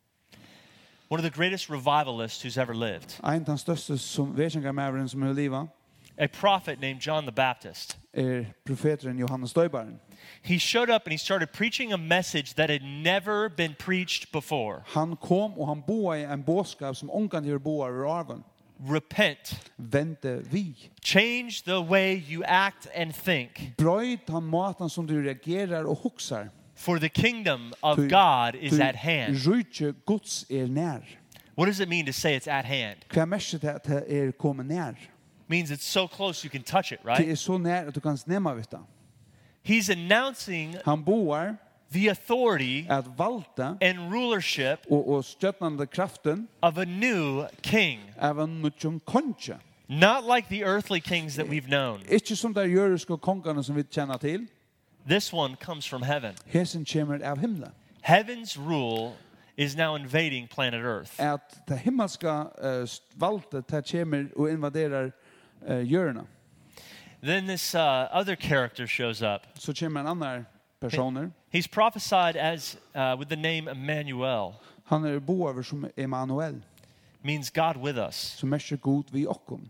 One of the greatest revivalists who's ever lived, Ein av den største som vesengarmæveren som har livet a prophet named John the Baptist. er profeteren Johannes Døybaren. He showed up and he started preaching a message that had never been preached before. Han kom og han boa i en båskap som ongan gjør boa i arven. Repent. Vente vi. Change the way you act and think. Brøyt han måten som du reagerar og huksar. For the kingdom of Tu- God is Tu at hand. Rujtje Guds er nær. What does it mean to say it's at hand? Hva merker det at det er kommet nær? It means it's so close you can touch it, Det right? er så nær at du kan snemme vitt det. He's announcing Han boar the authority at valta and rulership og, og støttende kraften of a new king. av en nødjon konge. Not like the earthly kings that we've known. Ikke som der jøriske kongene som vi kjenner til. This one comes from heaven. Hesen kommer av himla. Heaven's rule is now invading planet Earth. At det himmelska uh, valtet det kommer og invaderar uh, hjørna. Then this uh, other character shows up. Så kommer en annan personer. He's prophesied as uh, with the name Emmanuel, Han er boaver som Emanuel, means God with us. som merker god vi okkom.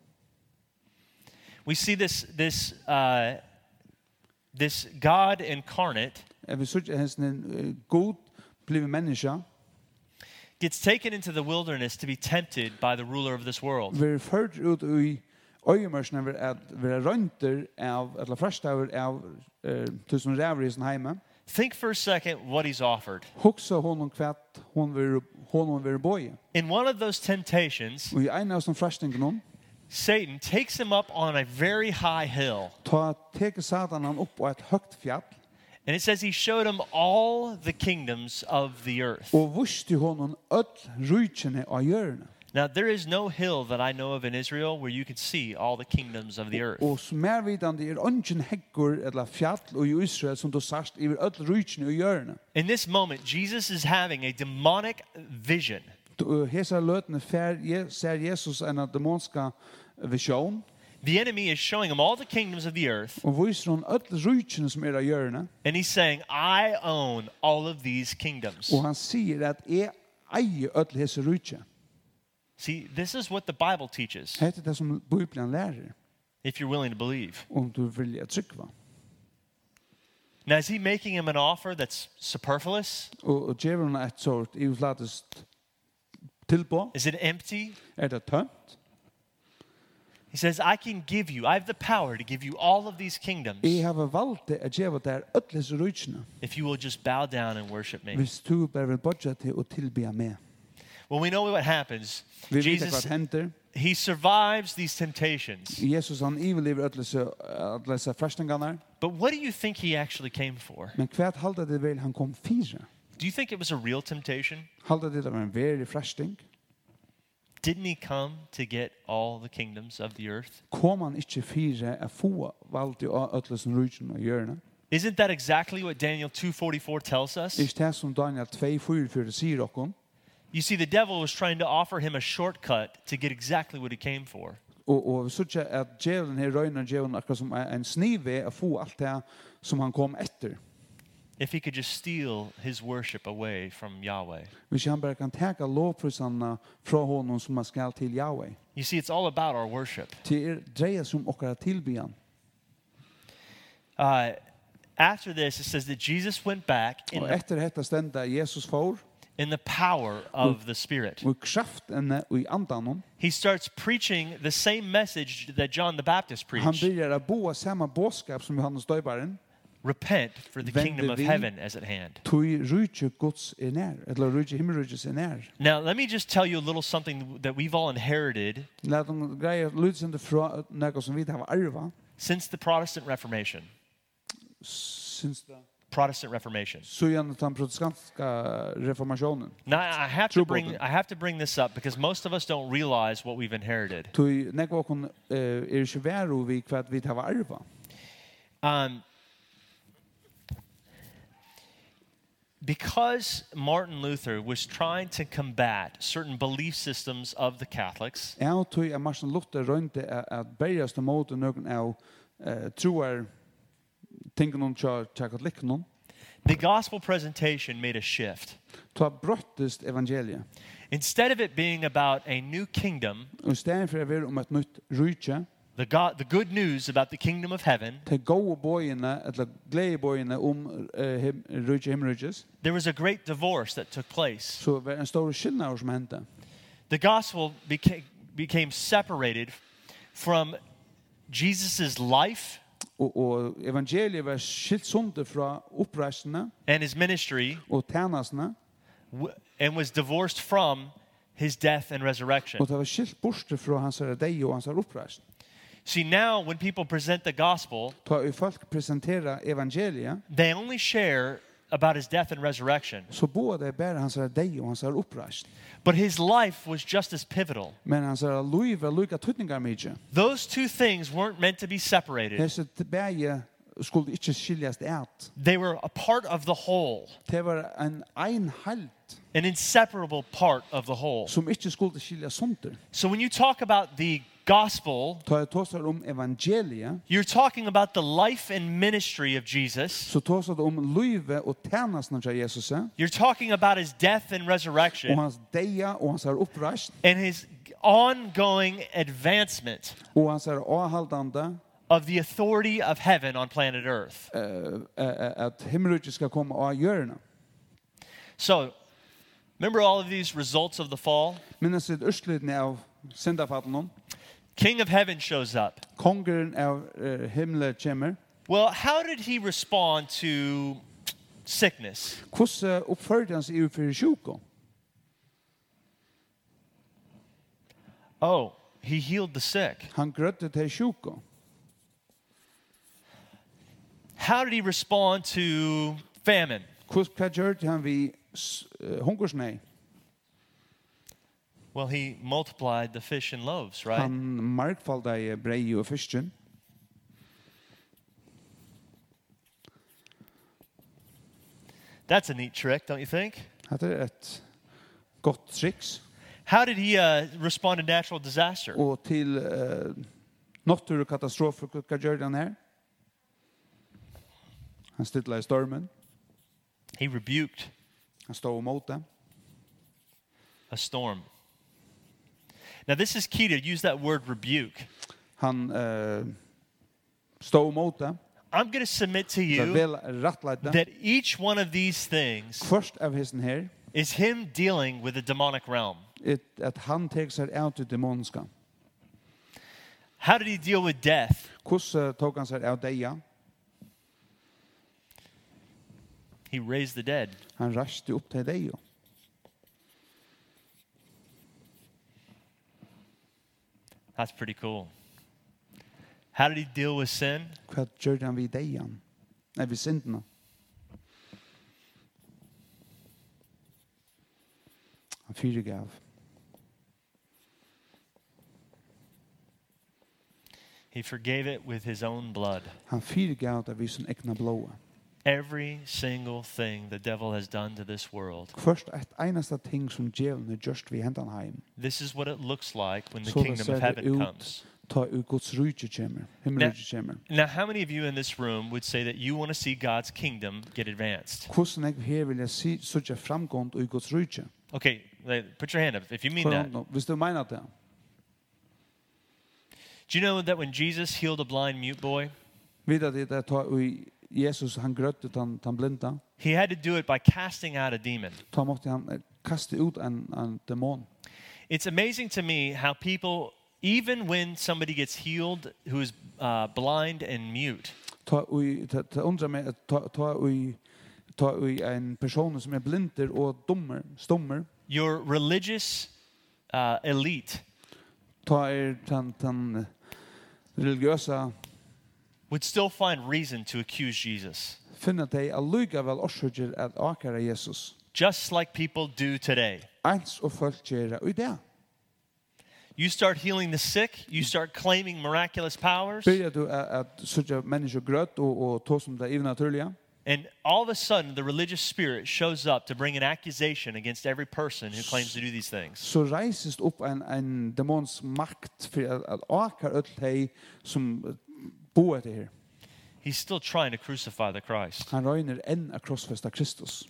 We see this this uh, this God incarnate Jeg vil sørge hans en god blive menneske, gets taken into the wilderness to be tempted by the ruler of this world. vi er ført ut i øyemørsene ved at vi er rønter av, eller frestaver av uh, tusen ræver i sin heime. Think for a second what he's offered. Hugsa honom kvært hon vil honom vil boje. In one of those temptations, Og i en av sånne frestingen Satan takes him up on a very high hill. ta teke Satan han opp på et høgt fjall And it says he showed him all the kingdoms of the earth. og vusti honom öll rujtjene av hjørne. Now, there is no hill that I know of in Israel where you can see all the kingdoms of the earth. Og som er vidande er ungen heggur eller fjall og i Israel som du sagt iver öll rujtjene av hjørne. In this moment, Jesus is having a demonic vision. Hesa løtene fer, Je- ser Jesus en av demonska vision. The enemy is showing him all the kingdoms of the earth, Og viser hon öll rykene som er av hjørne. and he's saying, I own all of these kingdoms. Og han sier at jeg eier öll hese rykje. See, this is what the Bible teaches, Hette er det som Bibelen lærer, if you're willing to believe. om du vil trykva. Now, is he making him an offer that's superfluous? Og, og gjør hon et sort i utlatest tilbå. Is it empty? Er det tømt? He says, I can give you, I have the power to give you all of these kingdoms Jeg har valgt det at gjøre der öll hese rykene. if you will just bow down and worship me. Hvis du bare vil bodja til å tilbe meg. Well, we know what happens. Vi vet hva Jesus, hender. he survives these temptations. Jesus han iverlever öll hese frestningarna. But what do you think he actually came for? Men hva halda det vel han kom fire? Do you think it was a real temptation? Halda det var en veri fresting? Didn't he come to get all the kingdoms of the earth? Kom han ikke fire a få valgt i öllesen rujtjen og hjørne? Isn't that exactly what Daniel two forty-four tells us? Ikke det som Daniel two forty-four sier okkom. You see, the devil was trying to offer him a shortcut to get exactly what he came for. Og, og så ikke at djevelen her røyner djevelen akkurat som en snive a få alt det som han kom etter. If he could just steal his worship away from Yahweh. Hvis han bare kan teka lovprisene fra honom som han skal til Yahweh. You see, it's all about our worship. Til er dreia som okkara tilbyan. Uh, after this, it says that Jesus went back in Og the, etter hetta stenda Jesus for, in the power of the Spirit. og kraftene og i andanon, He starts preaching the same message that John the Baptist han preached. byrjar a boa sama båskap som Johannes Døybaren, Repent, for the Vende kingdom of vi- heaven is at hand. tui rujtje Guds er nær, eller rujtje himmelrujtjes er nær. Now, let me just tell you a little something that we've all inherited Lad dem greia lydsende fra nekka som vi har arva, since the Protestant Reformation. syns det, Protestant Reformation. så gjennom den protestantiska reformasjonen. Now, I have to True bring Bolton. I have to bring this up because most of us don't realize what we've inherited. Tui nekva okon uh, er ikke væru vi hva vi har arva. Um, because Martin Luther was trying to combat certain belief systems of the Catholics, Jeg tui er Martin Luther røynte at, at berjast mot nøkken av uh, troar tingenon tja tja katolikknon. the gospel presentation made a shift. Ta brottest evangeliet. Instead of it being about a new kingdom, Og i stedet for å være om et nytt rujtje, the God, the good news about the kingdom of heaven, til gode bøyene, eller glede bøyene om uh, him, rujtje himmelrujtjes, there was a great divorce that took place. så var en stor skillnad som hendte. The gospel became, became separated from Jesus' life Og, og evangeliet var skilt sundet fra oppreisene and his ministry og tjenestene, w- and was divorced from his death and resurrection. og det var skilt borte fra hans deg og hans oppreis. See, now when people present the gospel, Ta i folk presentera evangeliet, they only share about his death and resurrection. så både det bare hans deg og hans oppreis. But his life was just as pivotal. Men hans liv var lukka tøtningar mykje. Those two things weren't meant to be separated. Hese tilbake skulle ikke skiljast at. They were a part of the whole, Det var en ein halt an inseparable part of the whole. som ikke skulle skiljas sunter. So when you talk about the gospel, Ta jeg tåsar om evangeliet, you're talking about the life and ministry of Jesus. så tåsar det om livet og tjenestene til Jesus, og You're talking about his death and resurrection hans deia og hans oppreist, and his ongoing advancement og hans avhaldande of the authority of heaven on planet Earth. uh, uh, at himmelriket skal komme av hjørne. So, remember all of these results of the fall? Minnes det urslutene av syndafallen, King of heaven shows up. kongeren av uh, himmelen kommer. Well, how did he respond to sickness? Hvordan oppførte han seg i for sjuko? Oh, he healed the sick. Han grøtte til sjuko. How did he respond to famine? Hvordan hva gjør han vi uh, hungersnei? Well, he multiplied the fish and loaves, right? Han markfalda i brei og fisken. That's a neat trick, don't you think? Det er et godt triks. How did he uh, respond to natural disaster? Og til uh, naturkatastrofer, hva gjør han her? Han stilla i stormen. He rebuked Han stod mot det. a storm. Now, this is key to use that word rebuke. Han uh, stod mot det. I'm going to submit to Det er you vel rettleite. that each one of these things Først av hesten her, is him dealing with the demonic realm. et, at han tek seg av til demonska. How did he deal with death? Hvordan tok han seg av deia? He raised the dead. Han raste opp til deia. That's pretty cool. How did he deal with sin? Hva gjør han vid deian? Nei, vid syndene. Han fyregav. He forgave it with his own blood. Han fyregav det vid sin egna blåa. Every single thing the devil has done to this world. Først et eneste ting som djevelen er gjørst vid hendan heim. This is what it looks like when the Så det kingdom ser of det heaven ut comes. ta ut Guds rydje kommer. Himmelrydje kommer. Now, how many of you in this room would say that you want to see God's kingdom get advanced? Hvordan jeg her vil jeg si sånn framgånd i Guds rydje? Okay, like, put your hand up if you mean that. Hvis du mener det. Do you know that when Jesus healed a blind mute boy, Vet at det er ta i Jesus han grøtte han, han blinda. he had to do it by casting out a demon. Ta måtte han eh, kaste ut en, en demon. It's amazing to me how people, even when somebody gets healed who is uh, blind and mute, Ta ui ta, ta undrar meg at ta ta ui ta ui en person som er blinder og dummer, stummer. your religious uh, elite Ta er tan tan religiøsa would still find reason to accuse Jesus, finna dei allugavel orsøkjer at akara Jesus. just like people do today. Eins og folk gjør og det. You start healing the sick, you start claiming miraculous powers, Byrja du at, at søkja mennesker grøtt og, og to som det er naturliga. and all of a sudden the religious spirit shows up to bring an accusation against every person who claims to do these things. Så reisest opp en, en demons makt for at, at akar öll hei som bo etter her. He's still trying to crucify the Christ. Han røyner enn a krossfesta Kristus.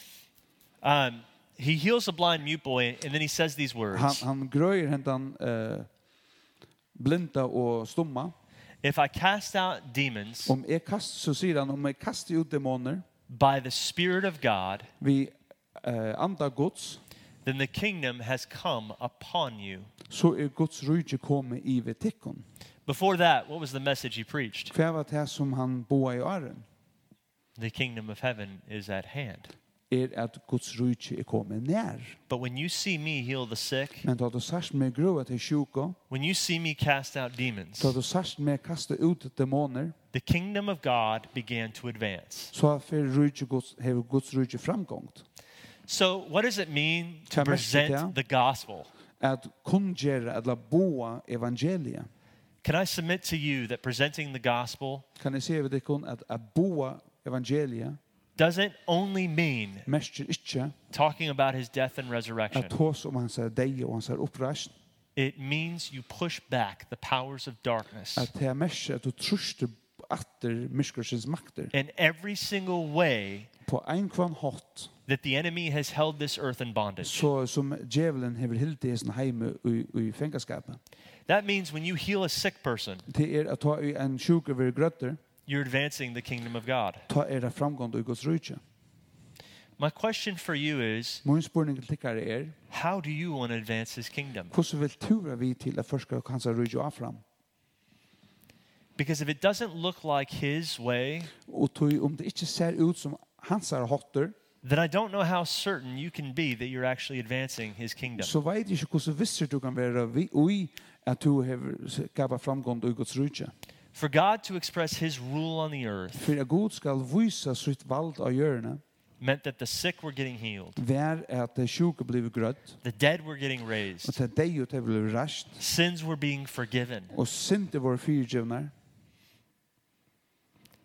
Um, he heals a blind mute boy, and then he says these words. Han, han grøyer hendan uh, blinda og stumma. If I cast out demons Om jeg kast, så sier han, om jeg kaster ut demoner, by the Spirit of God, vi uh, anda Guds, then the kingdom has come upon you. så er Guds rydje kommet i vetikkon. Before that, what was the message he preached? Hva var det som han boa i åren? The kingdom of heaven is at hand. Er at Guds rydje er kommet nær. But when you see me heal the sick, Men da du sørst med grøa til sjuka, when you see me cast out demons, da du sørst med kasta ut demoner, the kingdom of God began to advance. så har rydje Guds, hever Guds rydje framgångt. So, what does it mean to Kan man säga? present the gospel? At kungjera, eller boa evangelia. Can I submit to you that presenting the gospel Kan jeg se ved det at a boa evangelia doesn't only mean mestjer ikke talking about his death and at resurrection? hos om hans er deg og hans er opprast. It means you push back the powers of darkness At det er mestjer at du truster atter myskelsens makter. in every single way På ein kvann hot, that the enemy has held this earth in bondage. så som djevelen hever hildi i sin heime i, i fengaskapet. That means when you heal a sick person, Det er at ta i en sjuke ved grøtter, you're advancing the kingdom of God. ta er det framgående i Guds rydje. My question for you is, Min spurning til tikkare er, how do you want to advance his kingdom? hvordan vil tura vi til at forska hans rydje av fram? Because if it doesn't look like his way, Og tog, om det ikke ser ut som hans er hotter, then I don't know how certain you can be that you're actually advancing his kingdom. så vet ikke hvordan visser du kan være vi, ui at du har skapet framgående i Guds rydje. For God to express his rule on the earth For at Gud skal vise sitt vald av hjørne, meant that the sick were getting healed, vær at det sjuke blir grøtt, the dead were getting og raised, til deg og til blir rast, sins were being forgiven. og sinte vår fyrtjevner,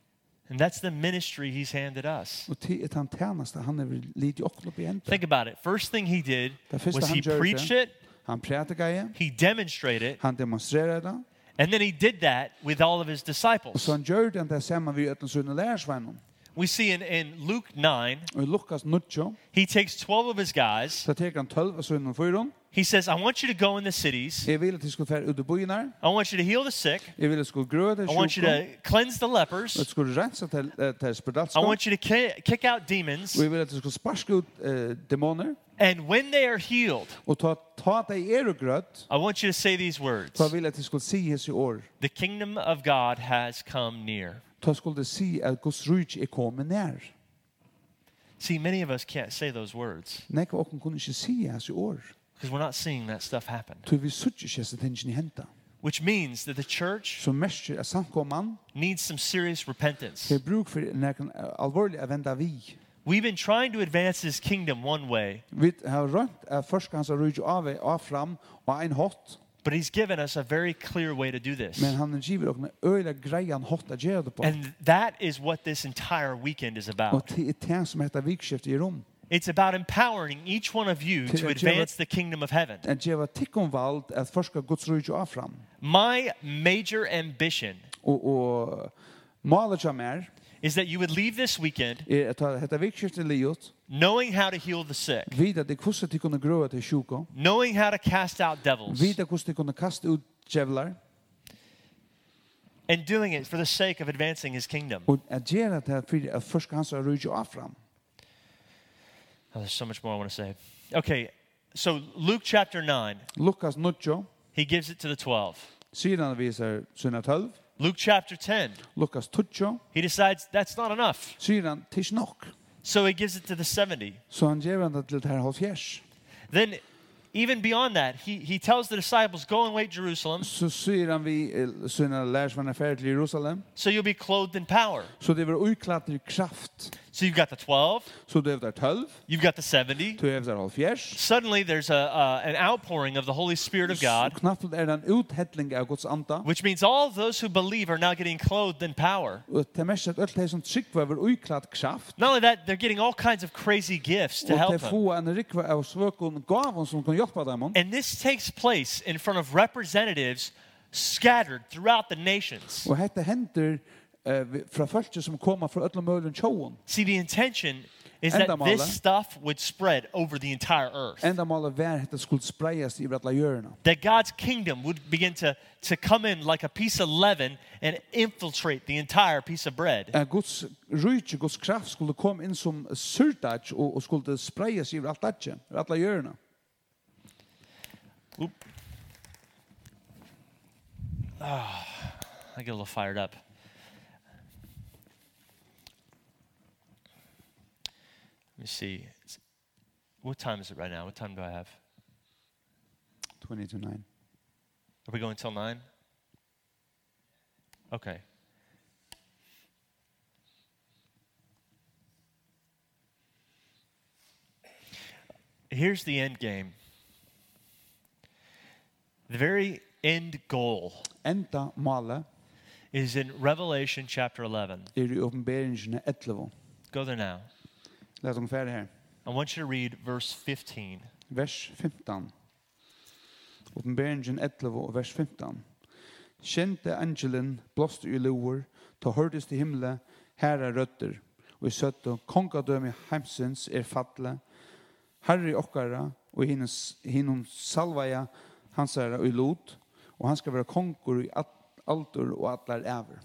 And that's the ministry he's handed us. Og til et han tjeneste, han er litt i opplopp i enda. Think about it. First thing he did Det første was han he gjorde, preached it, Han prædikade, he demonstrated it, han demonstrerade det, and then he did that with all of his og disciples. så han gjør det det sammen vi øtten sønne lærersvennen. We see in, in Luke nine, Og i Lukas nutjo, he takes twelve of his guys. så teker han tolv av sønnen fyron. He says, I want you to go in the cities. Jeg vil at de skulle fære ut i byen her. I want you to heal the sick. Jeg vil at de skulle grøde det I want you sjuko. to cleanse the Og lepers. de skulle rense til, eh, til I spedalskap. want you to ki- kick out demons. Og jeg vil at de skulle sparske ut eh, demoner. And when they are healed, Og ta, ta de er og grøtt, I want you to say these words. så vil jeg at de skulle si hese år. The kingdom of God has come near. Ta skulle de si at Guds rydde er kommet nær. See, many of us can't say those words Nekva okken kunne ikke si hese år. because we're not seeing that stuff happen. Så vi sutter ikke hese tingene i henta. Which means that the church Så mestjer er samkomman, needs some serious repentance. det er bruk for nekken alvorlig å vende vi. We've been trying to advance his kingdom one way, Vi har rønt at først hans rydde av av fram og en hot, but he's given us a very clear way to do this. men han giver okken øyla greian hot å gjøre det på. And that is what this entire weekend is Og about. til et ting som heter vikskiftet i rom. It's about empowering each one of you to advance the kingdom of heaven. At gjøre tikkum vald at forska Guds rydde av fram. My major ambition Og, og målet som er, is that you would leave this weekend er at dette vikskiftet liot, knowing how to heal the sick, vite at det hvordan de kunne grøa til sjuko, knowing how to cast out devils, vite hvordan de kunne kaste ut djevlar, and doing it for the sake of advancing his kingdom. og at gjøre det for at forska hans rydde av fram. Oh, there's so much more I want to say. Okay, so Luke chapter nine, Lukas nutjo, he gives it to the twelve. sier han viser sunna tolv, Luke chapter ten, Lukas tutjo, he decides that's not enough. sier han tis nok. So he gives it to the seventy. Så han gjør han det til det her halvfjers. Then, even beyond that, he, he tells the disciples, go and wait Jerusalem, Så sier han vi eh, sunna lærersvann er ferdig til Jerusalem, so you'll be clothed in power. så det var uiklatt i kraft. So you've got the twelve, Så det var tolv, you've got the seventy. to er der halvfjers. Suddenly, there's a, uh, an outpouring of the Holy Spirit of God, Knappt er det en uthetling av Guds anda. which means all those who believe are now getting clothed in power. Og det mest at alt det som trykva var uiklatt kraft. Not only that, they're getting all kinds of crazy gifts to Og help det them. få en rikva av svøkon gavon som kan hjelpa dem. And this takes place in front of representatives scattered throughout the nations. Og hette hender uh, fra folk som kommer fra ötla møllen tjoen. See, the intention is that Endamålet. this stuff would spread over the entire earth. Enda målet vær hette skulle spreias i alla hjørna. That God's kingdom would begin to, to come in like a piece of leaven and infiltrate the entire piece of bread. At Guds rydde, Guds kraft skulle komme inn som syrtach og, og skulle spreias i alt atje, i alla hjørna. Oop. Ah, I get a little fired up. Let me see. It's- what time is it right now? What time do I have? twenty to nine. Are we going till nine? Okay. Here's the end game. The very end goal Enda målet is in Revelation chapter eleven. er i åpenberingen elleve. Go there now. Lad oss ferdig her. I want you to read verse fifteen. Vers femton. Åpenberingen elleve og vers femton. Kjente angelen blåste i loer, ta hørtes til himmelen, herre røtter, og i søtte kongadømme heimsens er fatle, herre okkara, og hinnom salvaja hans er i lot, og han skal være konger i alter og atler æver.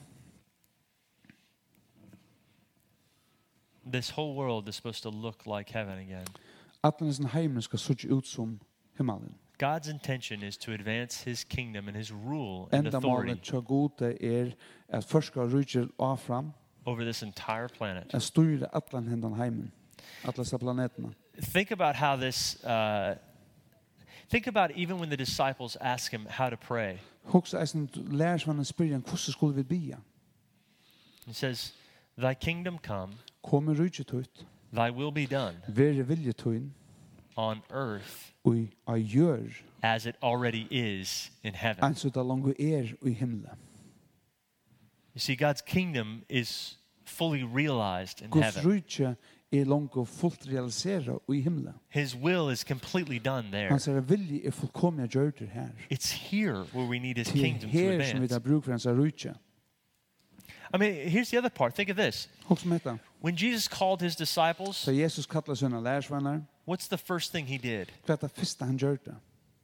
This whole world is supposed to look like heaven again. Atlernes heimen skal suttje ut som himmelen. God's intention is to advance his kingdom and his rule and Enda authority målet til gode er at først skal rydde av fram, over this entire planet. at styre atlan hendan heimen, atlas av planetene. Think about how this, uh, think about even when the disciples ask him how to pray. Hugsa eisen lærs man en spyrjan, hvordan skulle vi bia? He says, thy kingdom come, Kom i rydget ut, thy will be done vere viljetøyn, on earth og i a gjør, as it already is in heaven. eins ut av langt er i himle. You see, God's kingdom is fully realized in Guds heaven. rike er langt og fullt realisera i himmelen. His will is completely done there. Hans er vilje er fullkomlig gjørter her. It's here where we need his Til kingdom to her som vi advance. tar bruk for hans rike. I mean, here's the other part. Think of this. Hos med dette. When Jesus called his disciples, Så Jesus kallar sina lærsvenner. what's the first thing he did? Hva er det første han gjørte?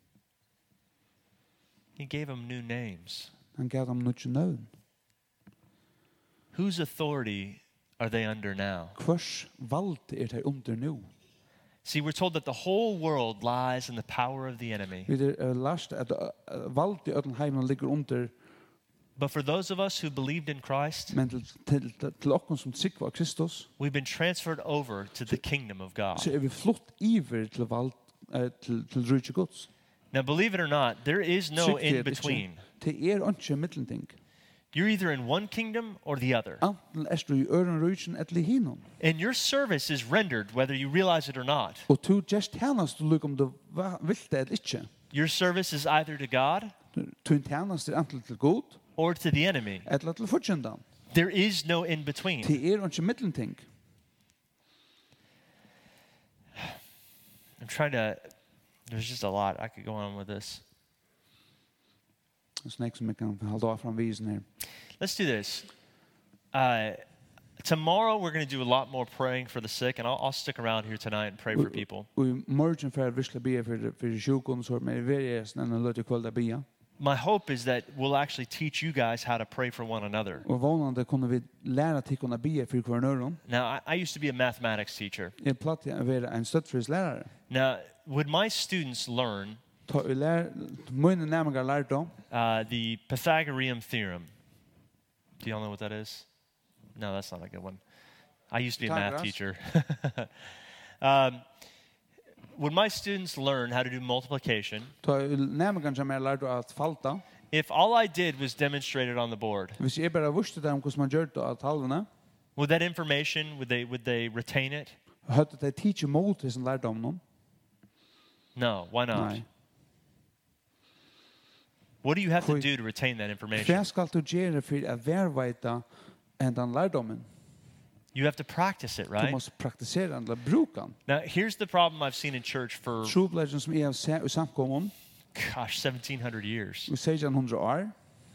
He gave them new names. Han gav dem noe nøvn. Whose authority are they under now? Hvers vald er det under nå? See, we're told that the whole world lies in the power of the enemy. Vi er lært at uh, vald i øden heimen ligger under, But for those of us who believed in Christ, men til, til, til, til okken som sikva av Kristus, we've been transferred over to the kingdom of God. så er vi flott iver til vald, uh, til, til rydde Guds. Now, believe it or not, there is no Sikt in er between. Det er ikke middelenting. You're either in one kingdom or the other. Anten er du i øren rydden eller hinom. And your service is rendered whether you realize it or not. Og du just tjenest du lykker om du va- vil det eller ikke. Your service is either to God Du tjenest er enten til god or to the enemy. eller til fortjendan. There is no in between. Det er ikke middelenting. I'm trying to, there's just a lot. I could go on with this. Det er snek som jeg kan holde av fram visen her. Let's do this. Uh, tomorrow, we're going to do a lot more praying for the sick, and I'll, I'll stick around here tonight and pray for people. Og i morgen for jeg virkelig be for, for sjukon, så er vi er sånn en løte kveld å be. My hope is that we'll actually teach you guys how to pray for one another. Og vånande kunne vi lære til å kunne be for hver nøron. Now, I, I used to be a mathematics teacher. Jeg platt å være en støttfris lærere. Now, would my students learn Ta vi lær, mine nærmengar lærte om, uh, the Pythagorean theorem? Do y'all know what that is? No, that's not a good one. I used to be a math Pythagoras? teacher. um, would my students learn how to do multiplication ta nærmengar som jeg lærte at falta, if all I did was demonstrated on the board? hvis jeg bare visste dem hvordan man gjør det av talvene, Would that information, would they, would they retain it? hadde de tidsi mot til som lærte om noen? No, why not? Nei. What do you have to Hvor- do to retain that information? Hva skal du gjøre for å verveita enn den lærdommen? You have to practice it, Du right? må praktisere den, eller bruke den. Now, here's the problem I've seen in church for, Trobladjen som jeg har sett i samkommen, gosh, seventeen hundred years, i seksten hundre år,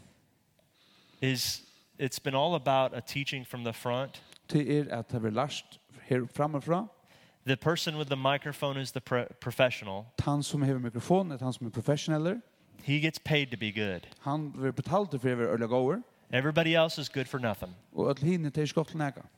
is it's been all about a teaching from the front. til er at det blir lært her framifra. The person with the microphone is the pro- professional. Han som har mikrofon er han som er professioneller. He gets paid to be good. Han blir betalt for å være øyla gåer, Everybody else is good for nothing. og at hinne til ikke godt til nega.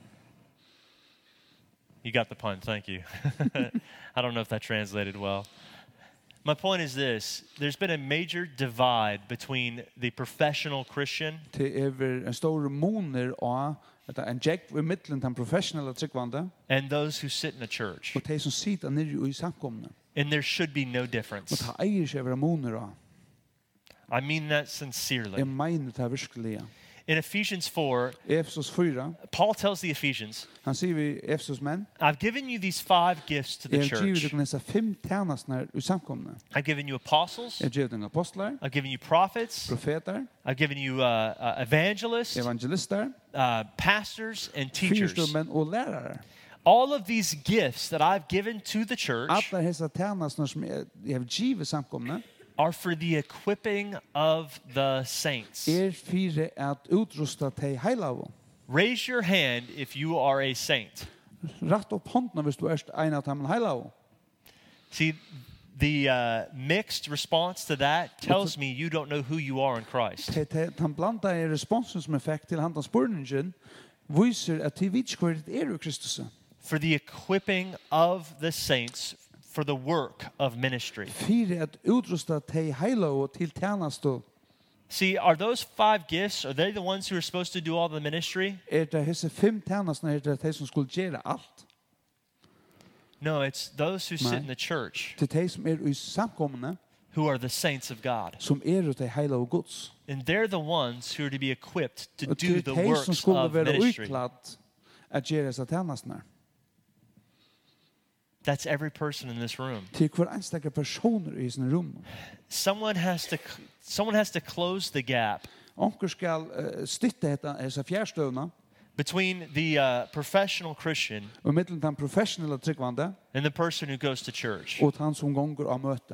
You got the pun, thank you. I don't know if that translated well. My point is this. There's been a major divide between the professional Christian Det er en stor moner av at det er en jekk i middelen til en professionelle tryggvande, and those who sit in a church. og de som sitter nere i samkomne. And there should be no Og difference. det eier ikke å være moner av. I mean that sincerely. Jeg mener det er virkelig. In Ephesians four, Efesos fyra, Paul tells the Ephesians, han sier vi Efesos menn, I've given you these five gifts to the jeg har givet church. dere disse fem tjenestene i samkomne. I've given you apostles. Jeg har givet dere apostler, I've given you prophets. profeter, I've given you uh, uh, evangelists, evangelister, uh, pastors, and teachers. fyrstårmenn og lærere. All of these gifts that I've given to the church Alle disse tjenestene som jeg jeg har givet samkomne, are for the equipping of the saints. er fire at utrusta til heilav. Raise your hand if you are a saint. Rett opp hånden hvis du er en av dem heilav. See, the uh, mixed response to that tells me you don't know who you are in Christ. Han blanda i responsen som jeg fikk til han spurningen, viser at de vet ikke hva det er i Kristus. For the equipping of the saints for the work of ministry. Fire at utrusta til heilav til tjeneste. See, are those five gifts, are they the ones who are supposed to do all the ministry? Er det disse fem tjenestene er det de som skulle gjøre alt? No, it's those who sit Nej. in the church Til de som er i samkommende, who are the saints of God. som er til heilav Guds. And they're the ones who are to be equipped to Og do til the de som works skulle of være ministry. utklatt at gjøre disse tjenestene. That's every person in this room. Til hver enstaka personer i sin rum. Someone has to someone has to close the gap Onker skal uh, stytte dette, disse fjærstøvna, between the uh, professional Christian Og mittlen den professionella tryggvande and the person who goes to church. og han som gonger av møte.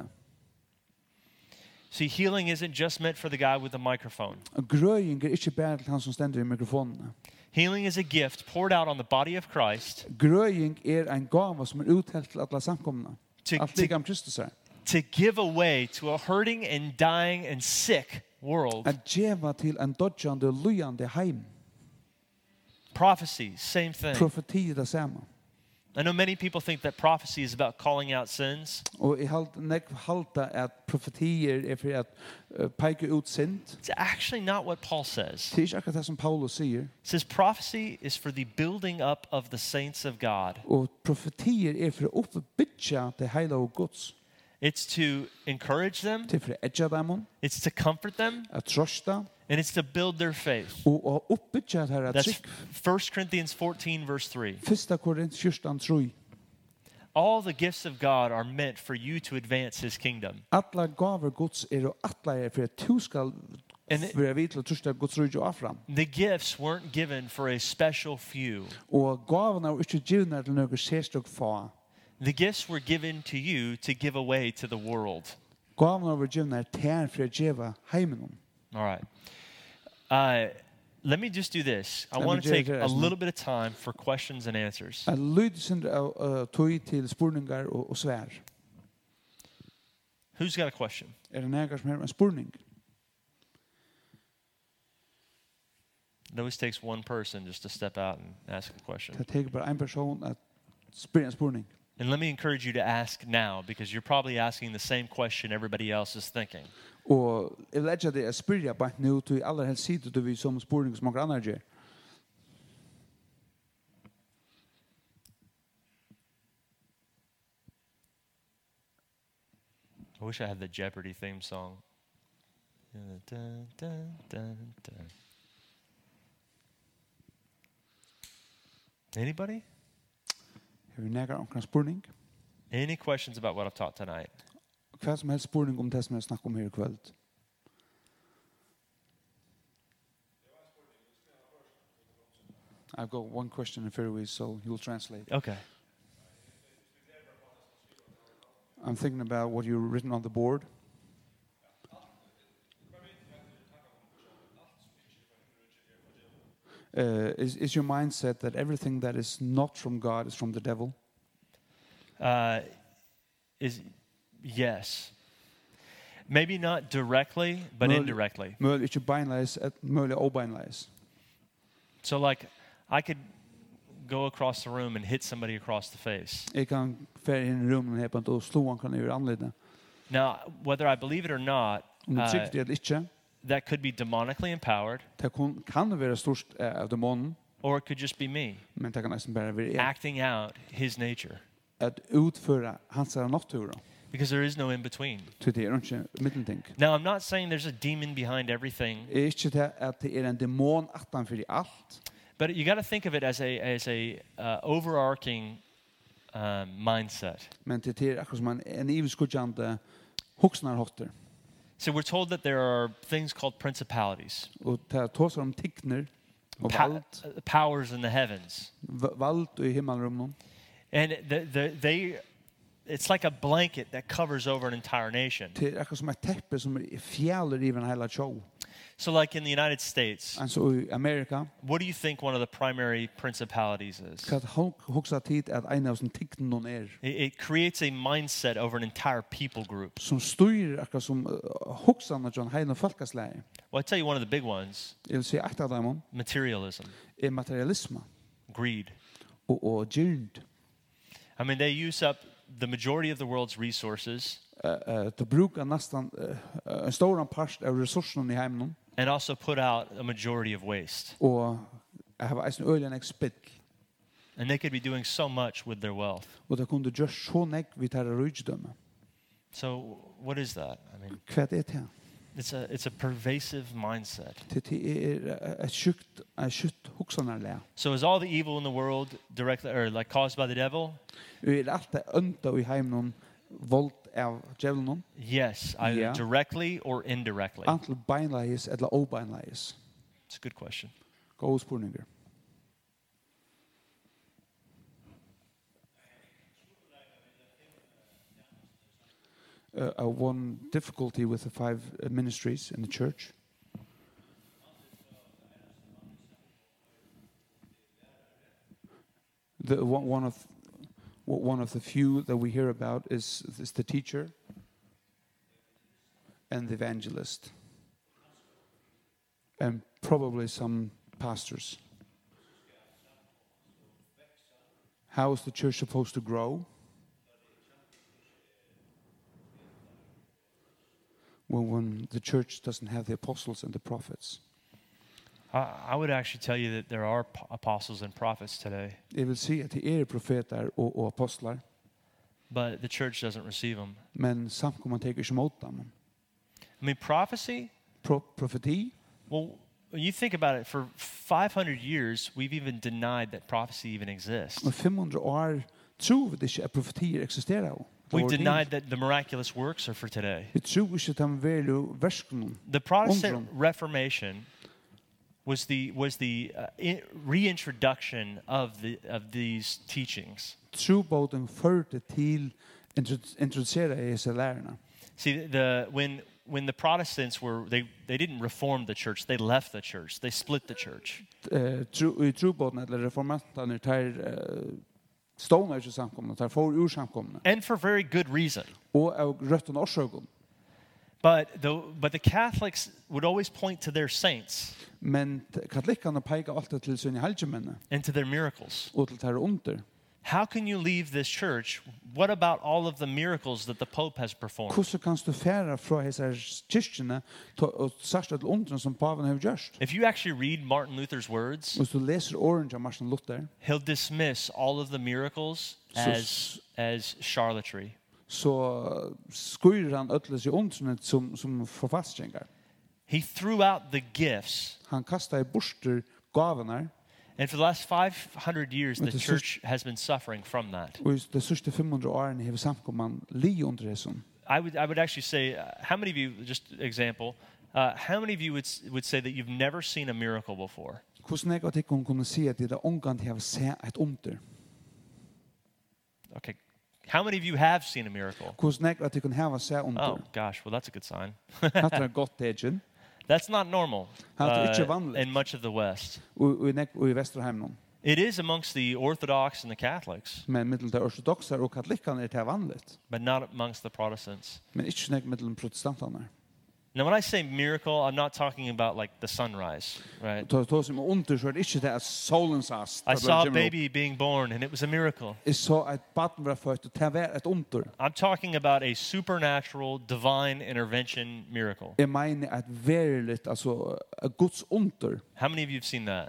See, healing isn't just meant for the guy with the microphone. Og grøying er ikke bare til han som stender i mikrofonene. Healing is a gift poured out on the body of Christ Grøying er en gava som er uthelt til alle samkomna. To- Alt to- lika om Kristus er. to give away to a hurting and dying and sick world. At djeva til en dodjande og lujande heim. Prophecy, same thing. Profeti er det samme. I know many people think that prophecy is about calling out sins. Og jeg halt, nekv halta at profetier er for at uh, peike ut synd. It's actually not what Paul says. Det er ikke akkurat det som Paulus sier. It says prophecy is for the building up of the saints of God. Og profetier er for å oppbytja det heila og gods. It's to encourage them, Til for å edja dem, it's to comfort them, at trosta, and it's to build their faith. og å oppbytja det her at That's trygg. First Corinthians fourteen, verse three. Fyrsta Korint fjortan troi. All the gifts of God are meant for you to advance his kingdom. Alla gaver gods er og atla er for at du skal And it- være vidt til å trusta gods rujt og afram. The gifts weren't given for a special few. Og gavene er ikke givna til noe sérstök fa. The gifts were given to you to give away to the world. Gavene er givna tær for å djeva heimenum. All right. Uh, let me just do this. I Let me want to do take it, a yes, ma'am. little bit of time for questions and answers. Jeg lyder sin av tog til spurningar og, og svær. Who's got a question? Er det nægar som har en spurning? It always takes one person just to step out and ask a question. Det teker bare en person at spyrja en spurning. And let me encourage you to ask now because you're probably asking the same question everybody else is thinking. Og jeg vil edja det at spyrja bare nu til aller helst sider du vi som spurning som mange andre gjør. I wish I had the Jeopardy theme song. Dun, dun, dun, dun, dun. Anybody? Har vi nægar omkring spurning? Any questions about what I've taught tonight? Hva som helst spurning om det som jeg snakker om her i kveld. I've got one question in Fairways, so he will translate. Okay. I'm thinking about what you've written on the board. Uh, is, is your mindset that everything that is not from God is from the devil? Uh, is yes. Maybe not directly, but Well, indirectly. Møl ikke beinleis, et møl obeinleis. So like I could go across the room and hit somebody across the face. Jeg kan fære inn i rummen her på og slå han kan i anledning. Now, whether I believe it or not, Om du uh, trykker det eller ikke, that could be demonically empowered, det kan, kan være størst eh, av demonen, or it could just be me men det kan nesten bare være jeg. acting out his nature. At utføre hans natur. Because there is no in between. Til det er ikke middelting. Now, I'm not saying there's a demon behind everything, Er ikke det at det er en demon atan for alt, but you got to think of it as a as a uh, overarching um, mindset. men det er akkurat som en, en iveskudjande hoksnarhotter. So we're told that there are things called principalities, Og det tåser om tikkner og pa- vald, uh, powers in the heavens, v- vald i himmelrummen. and the, the, they. It's like a blanket that covers over an entire nation. Det er akkurat som et teppe som er fjaller i en hela show. So, like in the United States, Altså i Amerika, what do you think one of the primary principalities is? hva hoksa tid at en av sånne tikkene noen er, It, it creates a mindset over an entire people group. som styrer akkurat som uh, hoksane John Heine folkesleie. Well, I tell you one of the big ones: Jeg vil si et av dem materialism, er materialisme greed. og, og gyrnd. I mean, they use up the majority of the world's resources Uh, uh, det bruker nesten uh, en stor part av ressursene i heimen, and also put out a majority of waste. og jeg har eisen øyelig en spill. And they could be doing so much with their wealth. Og det kunne gjøre så nekk vi tar rydgjødømme. So, what is that? I mean, Hva er det til? it's a it's a pervasive mindset. Det det er et sjukt, et sjukt hoksanarlega. So, is all the evil in the world directly or like caused by the devil? Vi er alltid ønta i heimen vold av djevelen, Yes, either Yeah. directly or indirectly. antal beinleis eller obeinleis. It's a good question. Gode spurninger. uh, uh, one difficulty with the five uh, ministries in the church. The one, one of one of the few that we hear about is is the teacher and the evangelist, and probably some pastors. How is the church supposed to grow? When, when the church doesn't have the apostles and the prophets. I, I would actually tell you that there are p- apostles and prophets today, Jeg vil si at det er profeter og, og apostlar, but the church doesn't receive them. men samkomman teker ikke mot dem. I mean, prophecy, Pro, profeti, well, when you think about it, for five hundred years, we've even denied that prophecy even exists. og fem hundre år tror vi ikke at profetier eksisterer. We've denied that the miraculous works are for today. Vi tror ikke at de veru verskene. The Protestant Undrum. Reformation was the was the uh, in, reintroduction of the of these teachings. Trobåten førte til introducera disse lærerne. See, the when when the Protestants were they they didn't reform the church; they left the church. They split the church. Uh, tro, I trobåten eller reformantene tar uh, stående ikke samkomne, tar for ur samkomne. And for very good reason. Og av røtten årsøken. But the but the Catholics would always point to their saints Men katolikkene peker alltid til sine helgemennene and to their miracles. og til tar under. How can you leave this church? What about all of the miracles that the Pope has performed? Hvordan kan du fære fra disse kyrkjene og sørste til undren som paven har gjort? If you actually read Martin Luther's words, Hvis du leser åren av Martin Luther, he'll dismiss all of the miracles So- as as charlatry. så skyrer han øtles i undrenet som, som forfastjengar. He threw out the gifts, Han kastar i borster gavene, and for the last five hundred years, But the the church has been suffering from that. og i de sørste fem hundre årene har samkomman li under det som. I would I would actually say, uh, how many of you, just example, uh, how many of you would s- would say that you've never seen a miracle before? Hvordan er det at hun kunne si at det er omgang til å se et under? Okay, how many of you have seen a miracle? Hvordan er det at de kunne ha se Oh under? gosh, well that's a good sign. Hatt er godt tegen, That's not normal Hatt er ikke uh, vanligt. in much of the West. og, og, i nek- og i Vesterheimnon. It is amongst the Orthodox and the Catholics, Men middel de ortodoxer og katolikkene er det vanligt. but not amongst the Protestants. Men ikke nek middel protestantene. Now, when I say miracle, I'm not talking about like the sunrise, right? To, to som er under, så er det ikke det at solen sast. I saw a baby being born, and it was a miracle. Jeg så et baden var født, og det var et under. I'm talking about a supernatural, divine intervention miracle. Jeg mener at veriligt, altså, et Guds under, How many of you have seen that?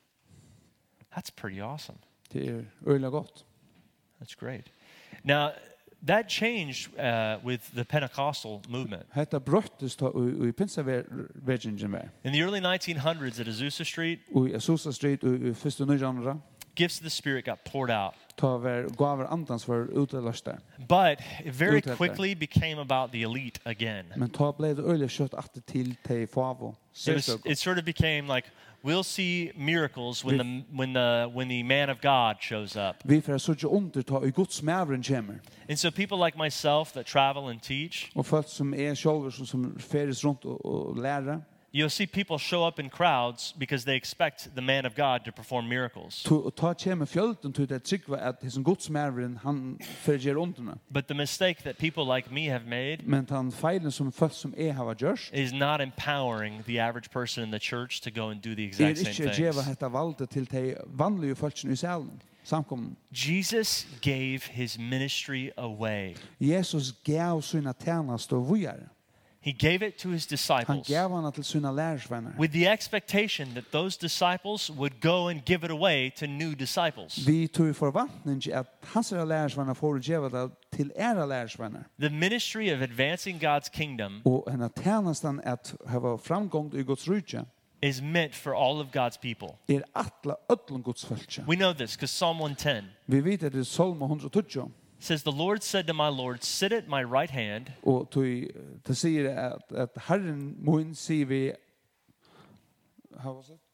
That's pretty awesome. det er øyelig godt. That's great. Now, that changed uh, with the Pentecostal movement. Hetta brøttes ta og i pinsavergingen var. In the early nineteen hundreds at Azusa Street, Og i Azusa Street og i første nøyjanra, gifts of the Spirit got poured out. ta var gaver andans var utelast der. But it very Utrettet. quickly became about the elite again. Men ta ble det øyelig kjøtt atter til til favo. It, was, it sort of became like, we'll see miracles when the, when the, when the man of God shows up. Vi får så under ta i Guds mævren kommer. And so people like myself that travel and teach, Og folk som er sjølver som, som feres rundt og, og lærer, you'll see people show up in crowds because they expect the man of God to perform miracles. to, og ta kjemme fjölden til det trygva at hesen Guds mævren han ferger underna. But the mistake that people like me have made Men han feilen som folk som er hava gjørst, is not empowering the average person in the church to go and do the er exact same ikke djeva things. hetta valde til de vanlige folkene i salen, samkommen. Jesus gave his ministry away. Jesus gav sina tjänast og vujare. He gave it to his Han disciples gav hana til sina lærersvenner. with the expectation that those disciples would go and give it away to new disciples. Vi tog i forvantning at hans lærersvenner får geva det til era lærersvenner. The ministry of advancing God's kingdom Og henne tjänastan at hava framgång i Guds rydje is meant for all of God's people. er atla ödlun Guds fölkja. We know this because Psalm one ten Vi vet at det er Salmo one twenty. says, "The Lord said to my Lord, sit at my right hand Og tog, det sier at, at Herren mun sier vi, how was it?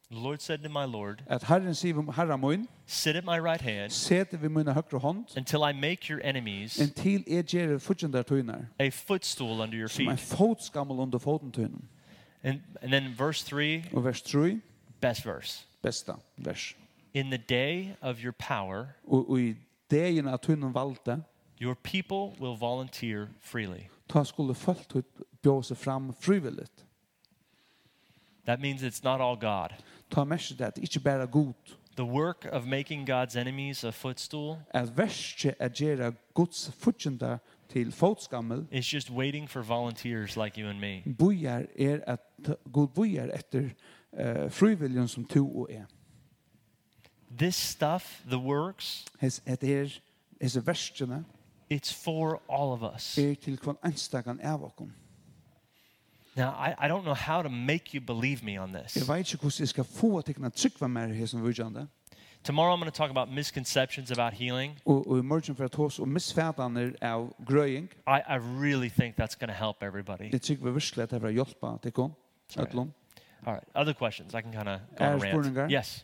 The Lord said to my Lord, at Herren sier om Herra mun, sit at my right hand sete vi munna høgra hånd, until I make your enemies inntil jeg gjer futjendar tøynar, a footstool under your som en feet. fotskammel under foten tøynen. And, and then verse three, Og vers tre, best verse. besta vers. In the day of your power, Og, og i dagen av tøynen valgte, your people will volunteer freely. ta skulle folk ut bjå seg fram frivilligt. That means it's not all God. Ta mest det, ikke bare god. The work of making God's enemies a footstool At verset er gjøre Guds futjendar til fotskammel, is just waiting for volunteers like you and me. bojar er at god bojar etter uh, frivilligen som to og er. This stuff, the works, Hes et er hese verskene it's for all of us. er til kvann einstakan av okkom. Now, I, I don't know how to make you believe me on this. Jeg vet ikke hvordan jeg skal få at jeg kan trykva mer her som vujande. Tomorrow I'm going to talk about misconceptions about healing. Og, og i morgen for at hos og misfætaner av grøying, I, I really think that's going to help everybody. det trykker vi virkelig at det var hjelpa til kom. Sorry. Øtlom. All right, other questions. I can kind of go Er on a spurningar? rant. Yes.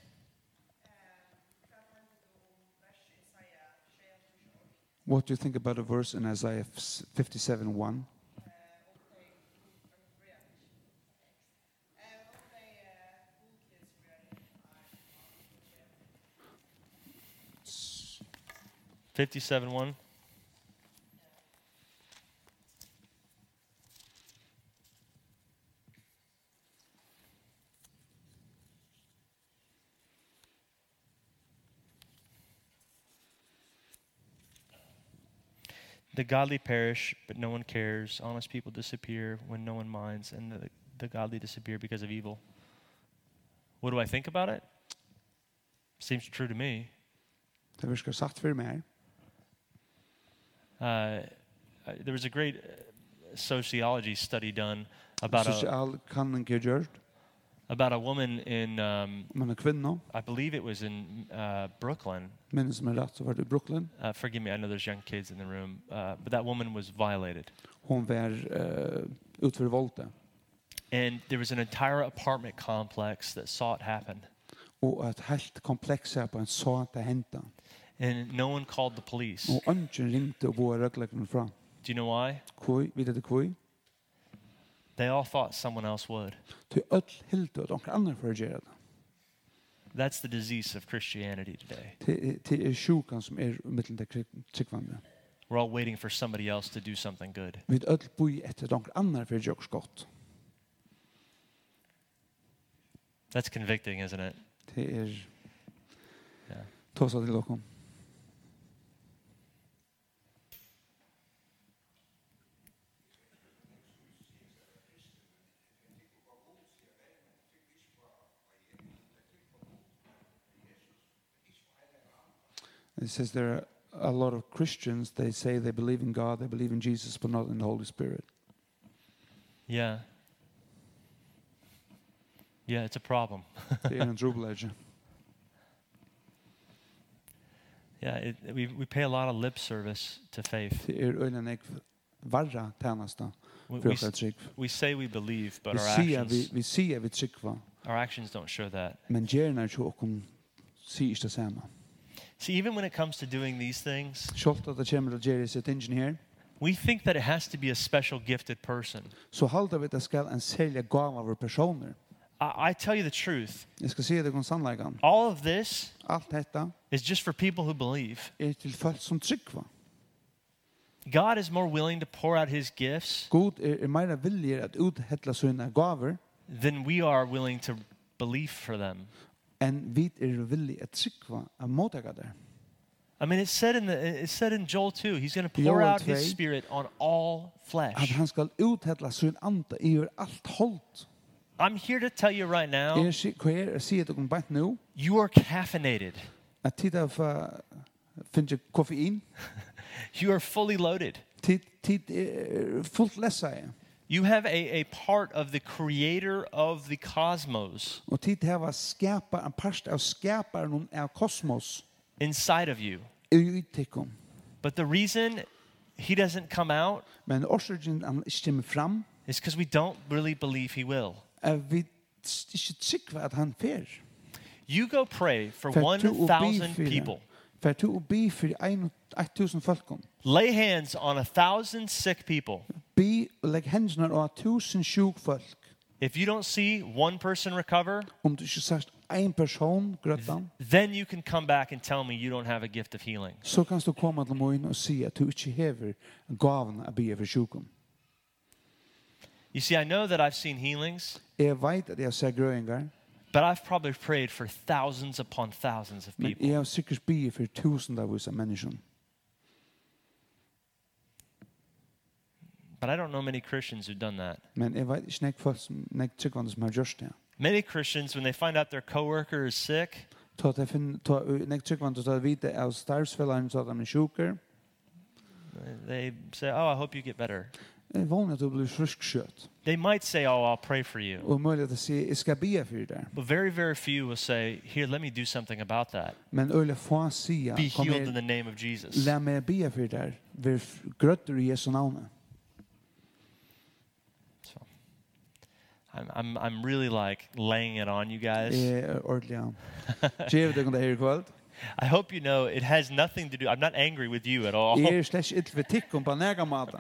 What do you think about a verse in Isaiah fifty-seven one? fifty-seven one. The godly perish, but no one cares. Honest people disappear when no one minds, and the, the godly disappear because of evil. What do I think about it? Seems true to me. Det virkar sagt for meg. Uh, uh, there was a great uh, sociology study done about a, Social kanning er gjort, about a woman in, um, men en kvinna, I believe it was in uh, Brooklyn. minnes som er rett, så var det i Brooklyn. Uh, forgive me, I know there's young kids in the room, uh, but that woman was violated. Hon var uh, utför volta. And there was an entire apartment complex that saw it happen. Og et helt kompleks her på en så at det henta. And no one called the police. Og ønsken ringte og våre røgleggene fra. Do you know why? Kvoi, vet du kvoi? They all thought someone else would. Til öll hildu at onker annar for å gjøre det. That's the disease of Christianity today. Til, til er sjukan som er mittel til tryggvande. We're all waiting for somebody else to do something good. Vi öll boi etter at onker annar for å gjøre skott. That's convicting, isn't it? Til er Yeah. tåsa til okkom. It says there are a lot of Christians, they say they believe in God, they believe in Jesus, but not in the Holy Spirit. Yeah. Yeah, it's a problem. Det er en trobladje. Yeah, it, we we pay a lot of lip service to faith. Det er øyne nek varra tjenesta We, for we, okkar s- trygg. we say we believe, but Vi our sier vi, actions vi sier vi tryggva, our actions don't show that. men gjerna til okkom sier ikke det samme. See, even when it comes to doing these things, Sjålt at det kommer til gjerri sitt ingen her, we think that it has to be a special gifted person. så halda vi at det skal en særlig gav av personer. I, I tell you the truth. Jeg skal si det om sannleggen. All of this Alt dette is just for people who believe. er til folk som tryggva. God is more willing to pour out his gifts God er, er meira viljer at uthella sina gaver than we are willing to believe for them. enn vi er villig at tryggva av mottaga der. I mean, it's said in the it's said in Joel two. He's going to pour Joel out his two. spirit on all At flesh. han skal uthella sin anda i er alt holdt. I'm here to tell you right now, Er si- hva er sier det om bænt nu? you are caffeinated. At tid av uh, finne koffein, You are fully loaded. tid, tid er fullt lessa i. You have a, a part of the creator of the cosmos Og tid hava skapa en part av skaparen av kosmos inside of you. i uttikkum. But the reason he doesn't come out Men orsøkjen han ikke kommer fram, is because we don't really believe he will. er vi ikke trygg at han fer. You go pray for Fer one tu og bi thousand for- people. Fer tu og bi for ein tusen folkon. Lay hands on a thousand sick people. Bi og legg hendene av tusen sjuk folk. If you don't see one person recover, Om du ikke sagt en person grøttan, then you can come back and tell me you don't have a gift of healing. så kan du komme til moin og si at du ikke hever gaven av bi for sjukum. You see, I know that I've seen healings, Jeg vet at jeg ser grøyngar, but I've probably prayed for thousands upon thousands of men people. jeg har sikkert bi for tusendavis av mennesker. But I don't know many Christians who've done that. Men jeg vet ikke nek folk som, nek tryggvande som har gjort det. Many Christians, when they find out their coworker is sick, Ta at jeg finner, ta, nek tryggvande ta vite av starvsfellaren så at de er sjuker. they say, "Oh, I hope you get better." Jeg vågner at du blir frisk skjøtt. They might say, "Oh, I'll pray for you." Og mulig at jeg sier, jeg skal bia for det. But very, very few will say, "Here, let me do something about that. Men øyla få sier, Be kom healed in her, the name of Jesus." la meg bia for det. Vi grøtter i Jesu navnet. So, I'm, I'm, I'm really like laying it on you guys. Jeg er ordentlig an. Gjev deg om det her i kveld. I hope you know it has nothing to do. I'm not angry with you at all. Jeg er slett ikke for tikkum på nega mata.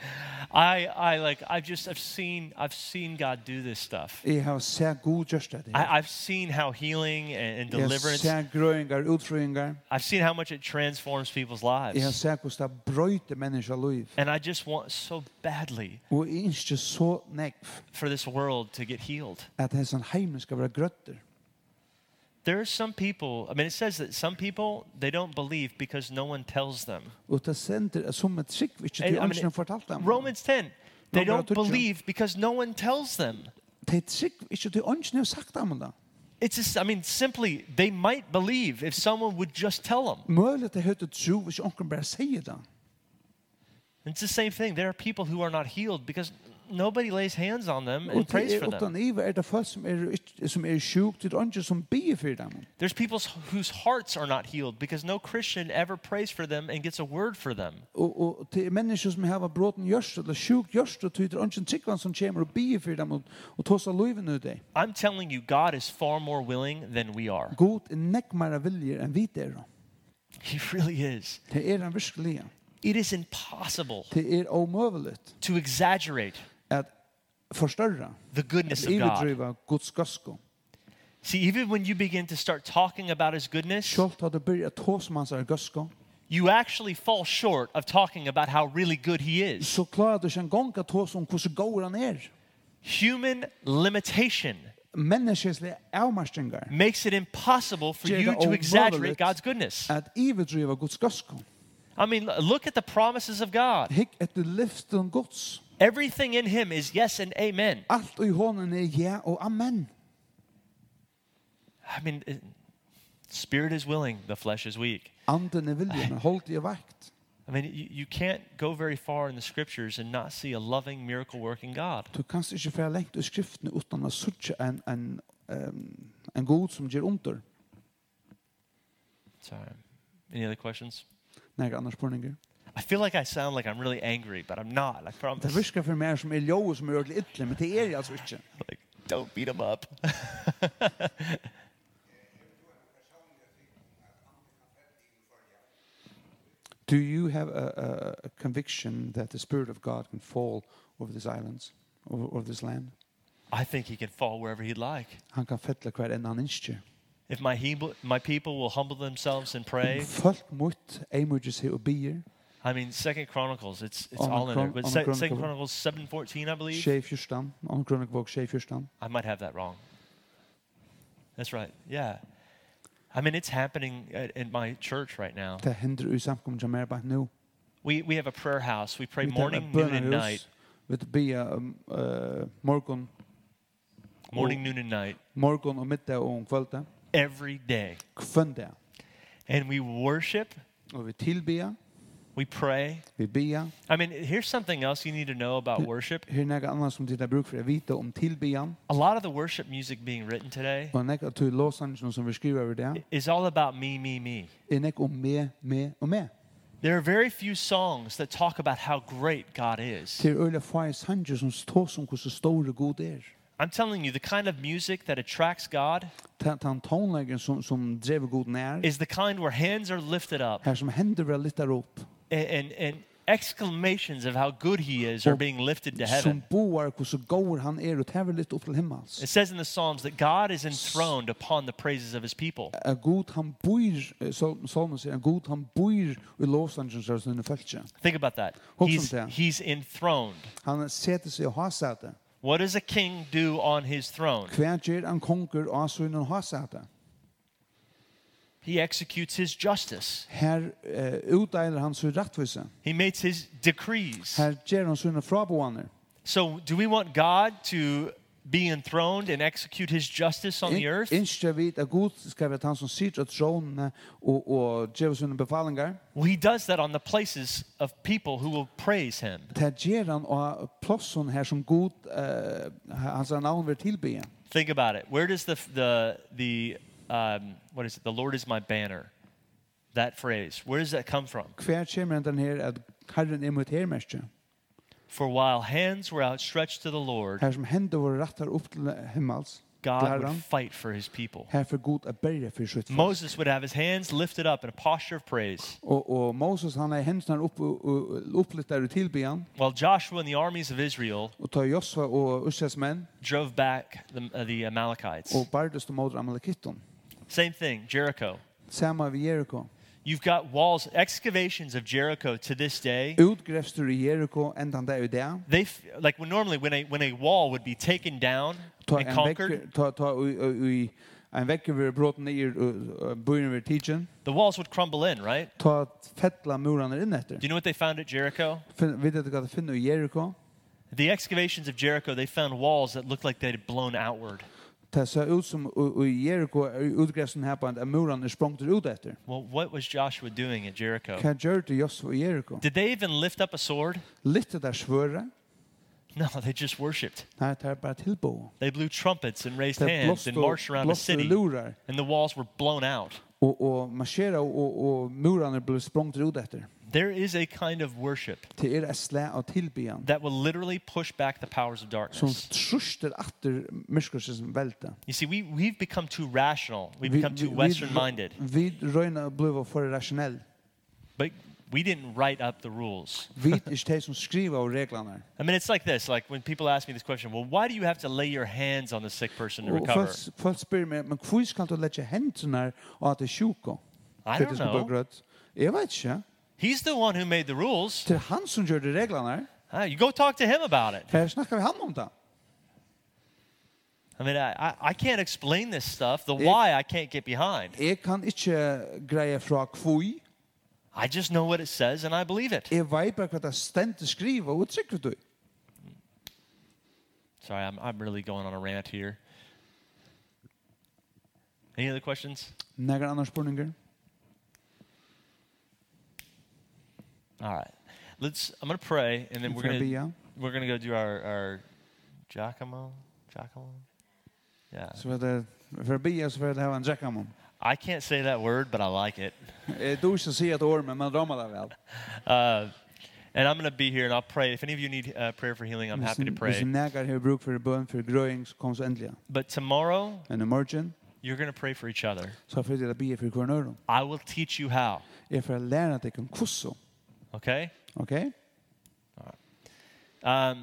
I, I like, I've just, I've seen, I've seen God do this stuff. Jeg har sett god gjørst det I, her. I've seen how healing and, and Jeg har deliverance. sett grøyngar, utfrøyngar. I've seen how much it transforms people's Jeg har lives. sett hvordan det brøyter mennesker liv. And I just want so badly Og jeg ønsker så nekv for this world to get healed. at hessan heimen skal være grøtter. There are some people, I mean, it says that some people, they don't believe because no one tells them. Og det sender er som et trygg, ikke I til mean, ønsken fortalt dem. Romans ten, they No, don't but I told you. believe because no one tells them. Det er trygg, ikke til ønsken har sagt dem det. It's just, I mean, simply, they might believe if someone would just tell them. Mølet er høyt å tro hvis onken bare sier det. It's the same thing. There are people who are not healed because nobody lays hands on them and Og prays det for er them. utan iver er det folk som er, ikk- som er sjuk, det er ønsken som bier for dem. There's people whose hearts are not healed because no Christian ever prays for them and gets a word for them. Og, og det er mennesker som har bråten gjørst, eller sjuk gjørst, og det er ønsken tryggvann som kommer og bier for dem og, og tar seg løyven ut det. I'm telling you, God is far more willing than we are. God er nekkmere viljer enn vi er. He really is. Det er han virkelig. It is impossible Det er omøveligt to exaggerate at forstørre, the goodness at of God. iverdriva Guds gasko. See, even when you begin to start talking about His goodness, Sjalt har det byrja tås man seg gasko, you actually fall short of talking about how really good He is. så klarar du ikke en gang at tås om hvordan god han er. Human limitation Menneskeslige avmarstingar makes it impossible for Gjør you det to exaggerate omöjligt. God's goodness. at iverdriva Guds gasko. I mean, l- look at the promises of God. Hikk etter lyften Guds. Everything in Him is yes and amen. Alt i hånden er ja og amen. I mean, it- spirit is willing, the flesh is weak. Anden er viljen, men holdt i vakt. I mean, you, you can't go very far in the scriptures and not see a loving, miracle working God. Du kanst ikke fære lengt i skriftene utan å sutja en, en, um, en god som gjør under. Sorry. Any other questions? Nei, annars spørninger. I feel like I sound like I'm really angry, but I'm not. I Det promise. virker for meg som er ljå som er ordentlig ytterlig, men det er jeg altså ikke. Like, don't beat him up. Do you have a, a, a conviction that the Spirit of God can fall over these islands, over, over this land? I think he can fall wherever he'd like. Han kan fettla hver enn han innskjer. If my, hebl- my people will humble themselves and pray, Folk mot eimurger seg og bier, I mean, Second Chronicles, it's it's On the all in there. chron- But on the Se- Chronicle. Second Chronicles seven fourteen, I believe. tjei fyrstan, an kronik våg tjei fyrstan. I might have that wrong. That's right. Yeah. I mean, it's happening at, in my church right now. Det hender i samkommet som er bare nå. We we have a prayer house. We pray Vi tar morning, et noon, and bønnerhus, night. Vi bia um, uh, morgon, Morning, noon, and night. morgon og middag og om kvölda. Every day. Kvönda. And we worship. Og vi tilbia, We pray. vi bia. I mean, here's something else you need to know about worship. Her er nega annan som tid er bruk for å vite om tilbian. A lot of the worship music being written today Og nega til låsangen som vi skriver over det. is all about me, me, me. Er nega om me, me og me. There are very few songs that talk about how great God is. Til øyla fai sanger som stås om hvordan store god er. I'm telling you, the kind of music that attracts God Den tonleggen som, som drev god nær, is the kind where hands are lifted up her som hender vil lytte opp, and, and, and exclamations of how good he is are being lifted to heaven. som boar hvor så går han er, og tever litt opp til himmels. It says in the Psalms that God is enthroned upon the praises of his people. A god han boir, Salmen sier, a god han boir i lovsangen som sinne følge. Think about that. Hugsa He's, om det. he's enthroned. Han setter seg i hasete. What does a king do on his throne? Hver gjør en konger av sønnen hasete. He executes his justice. Her uh, utdeiler han så rettvise. He makes his decrees. Her gjør han sønne fraboaner. So, do we want God to be enthroned and execute his justice on the earth? Innskjer vi at Gud skal være han som sitter av tronene og, og gjør sønne befalinger. Well, he does that on the places of people who will praise him. Det gjør han av plassen her som Gud, uh, hans navn vil tilbe. Think about it. Where does the the the um, what is it? The Lord is my banner. That phrase. Where does that come from? Hver kommer den her at Herren er mot hermerske. For while hands were outstretched to the Lord, Her som hender var rettar opp til himmels. God til would Herren. fight for his people. Her for Gud er berre for sitt folk. Moses would have his hands lifted up in a posture of praise, Og, og Moses han er hendene opp, opp litt der i tilbyan. while Joshua and the armies of Israel Og ta Josva og Usjas menn drove back the, uh, the Amalekites. og bardest mot Amalekitton. Same thing, Jericho. Samma vi Jericho. You've got walls, excavations of Jericho to this day. Utgrefstur i Jericho endan der i det. They f- like when normally when a when a wall would be taken down Ta and en conquered, vekk, ta, ta ui, ui, en vekker vi bråten i byen vi tidsen. the walls would crumble in, right? Ta fettla murene inn etter. Do you know what they found at Jericho? Vet du hva det finner i Jericho? The excavations of Jericho, they found walls that looked like they had blown outward. Det ser ut som i Jericho utgrefsen her på at murene er sprongt ut etter. Well, what was Joshua doing at Jericho? Hva gjør det Josva i Jericho? Did they even lift up a sword? Litt der svøre. No, they just worshipped. Nei, det er bare tilbo. They blew trumpets and raised Det hands and marched around the blåste city, lurar. and the walls were blown out. Og, og marschera og, og murene ble sprongt ut etter. There is a kind of worship Det er et slag av tilbyan that will literally push back the powers of som darkness. truster atter myskelsens velte. You see, we, we've become too rational. We've become too Western-minded. Vi røyna bliva for rasjonell. But we didn't write up the rules. Vi er ikke de som skriver av reglene. I mean, it's like this. Like when people ask me this question, well, why do you have to lay your hands on the sick person to Og recover? folk, folk spør meg, men hvor skal du lette hendene av at det er sjuko? I don't know. Jeg vet ikke. He's the one who made the rules. Det er han som gjør de reglene. Ah, you go talk to him about it. Her snakker vi han om det. I mean, I, I, I can't explain this stuff. The why I can't get behind. Jeg kan ikke greie fra kvui. I just know what it says and I believe it. Jeg vet bare hva det stendt skriver, og trykker du. Sorry, I'm, I'm really going on a rant here. Any other questions? Nægar andre spurninger? All right. Let's, I'm going to pray and then we're going to Bia. we're going to go do our, our Giacomo. Giacomo? Yeah. Så var det, for bia så var det her en jackamon. I can't say that word, but I like it. Jeg tror ikke å si et ord, men man rammer det vel. Uh, and I'm going to be here and I'll pray. If any of you need uh, prayer for healing, I'm happy to Hvis pray. nægar har bruk for bøn for grøying, så kom så endelig. But tomorrow, Men i morgen, you're going to pray for each other. så får jeg bia for hver nøren. I will teach you how. Jeg får lære at jeg kan kusse. Okay? Ok? Um,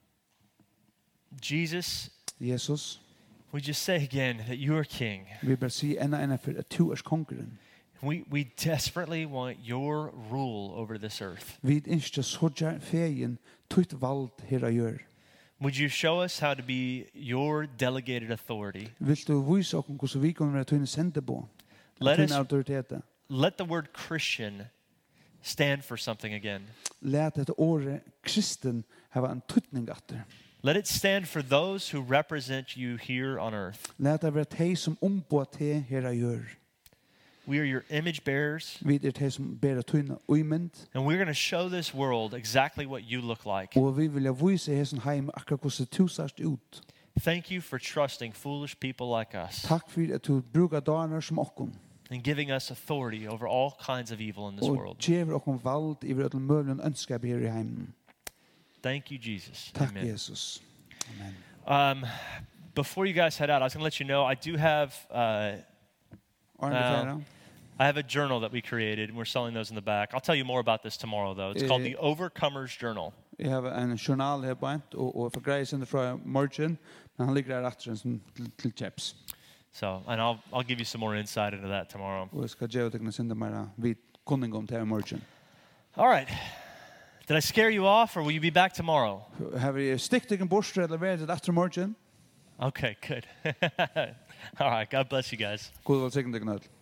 Jesus, Jesus, we just say again that you are king. vi bare si enn enn for at du er kongeren. We, we desperately want your rule over this earth. Vi ikke sådja feien, tutt vald her a gjør. Would you show us how to be your delegated authority? Vil du vise okkur hvordan vi kan være tøyne sende på? Let Tøyne us autoritet. let the word Christian stand for something again. Læt et året kristen hava en tøytning atter. Let it stand for those who represent you here on earth. Læt det være tei som omboa te her a gjør. We are your image bearers, Vi er tei som bera tøyne uimend. and we're going to show this world exactly what you look like. Og vi vilja vise hesen heim akkurat hvordan du sørst ut. Thank you for trusting foolish people like us Takk for at du brukar dagar som okkom. and giving us authority over all kinds of evil in this Og world. gjever okkom vald i vrødlen møvlen ønskap her i heimen. Thank you, Jesus. Takk Amen. Jesus. Amen. Um, before you guys head out, I was going to let you know I do have uh, Arne Uh, Færa. I have a journal that we created, and we're selling those in the back. I'll tell you more about this tomorrow, though. It's called Eh, the Overcomer's Journal. Jeg har en journal her på ent, og, og for greier sin fra morgen, men han ligger her etter en sånn til, til chaps. So, and I'll I'll give you some more insight into that tomorrow. Og jeg skal gjøre deg sin det mer vid kunning om til morgen. All right. Did I scare you off, or will you be back tomorrow? Har vi stikket deg en borster eller vært det etter morgen? Okay, good. All right. God bless you guys. God velsigne deg nødt.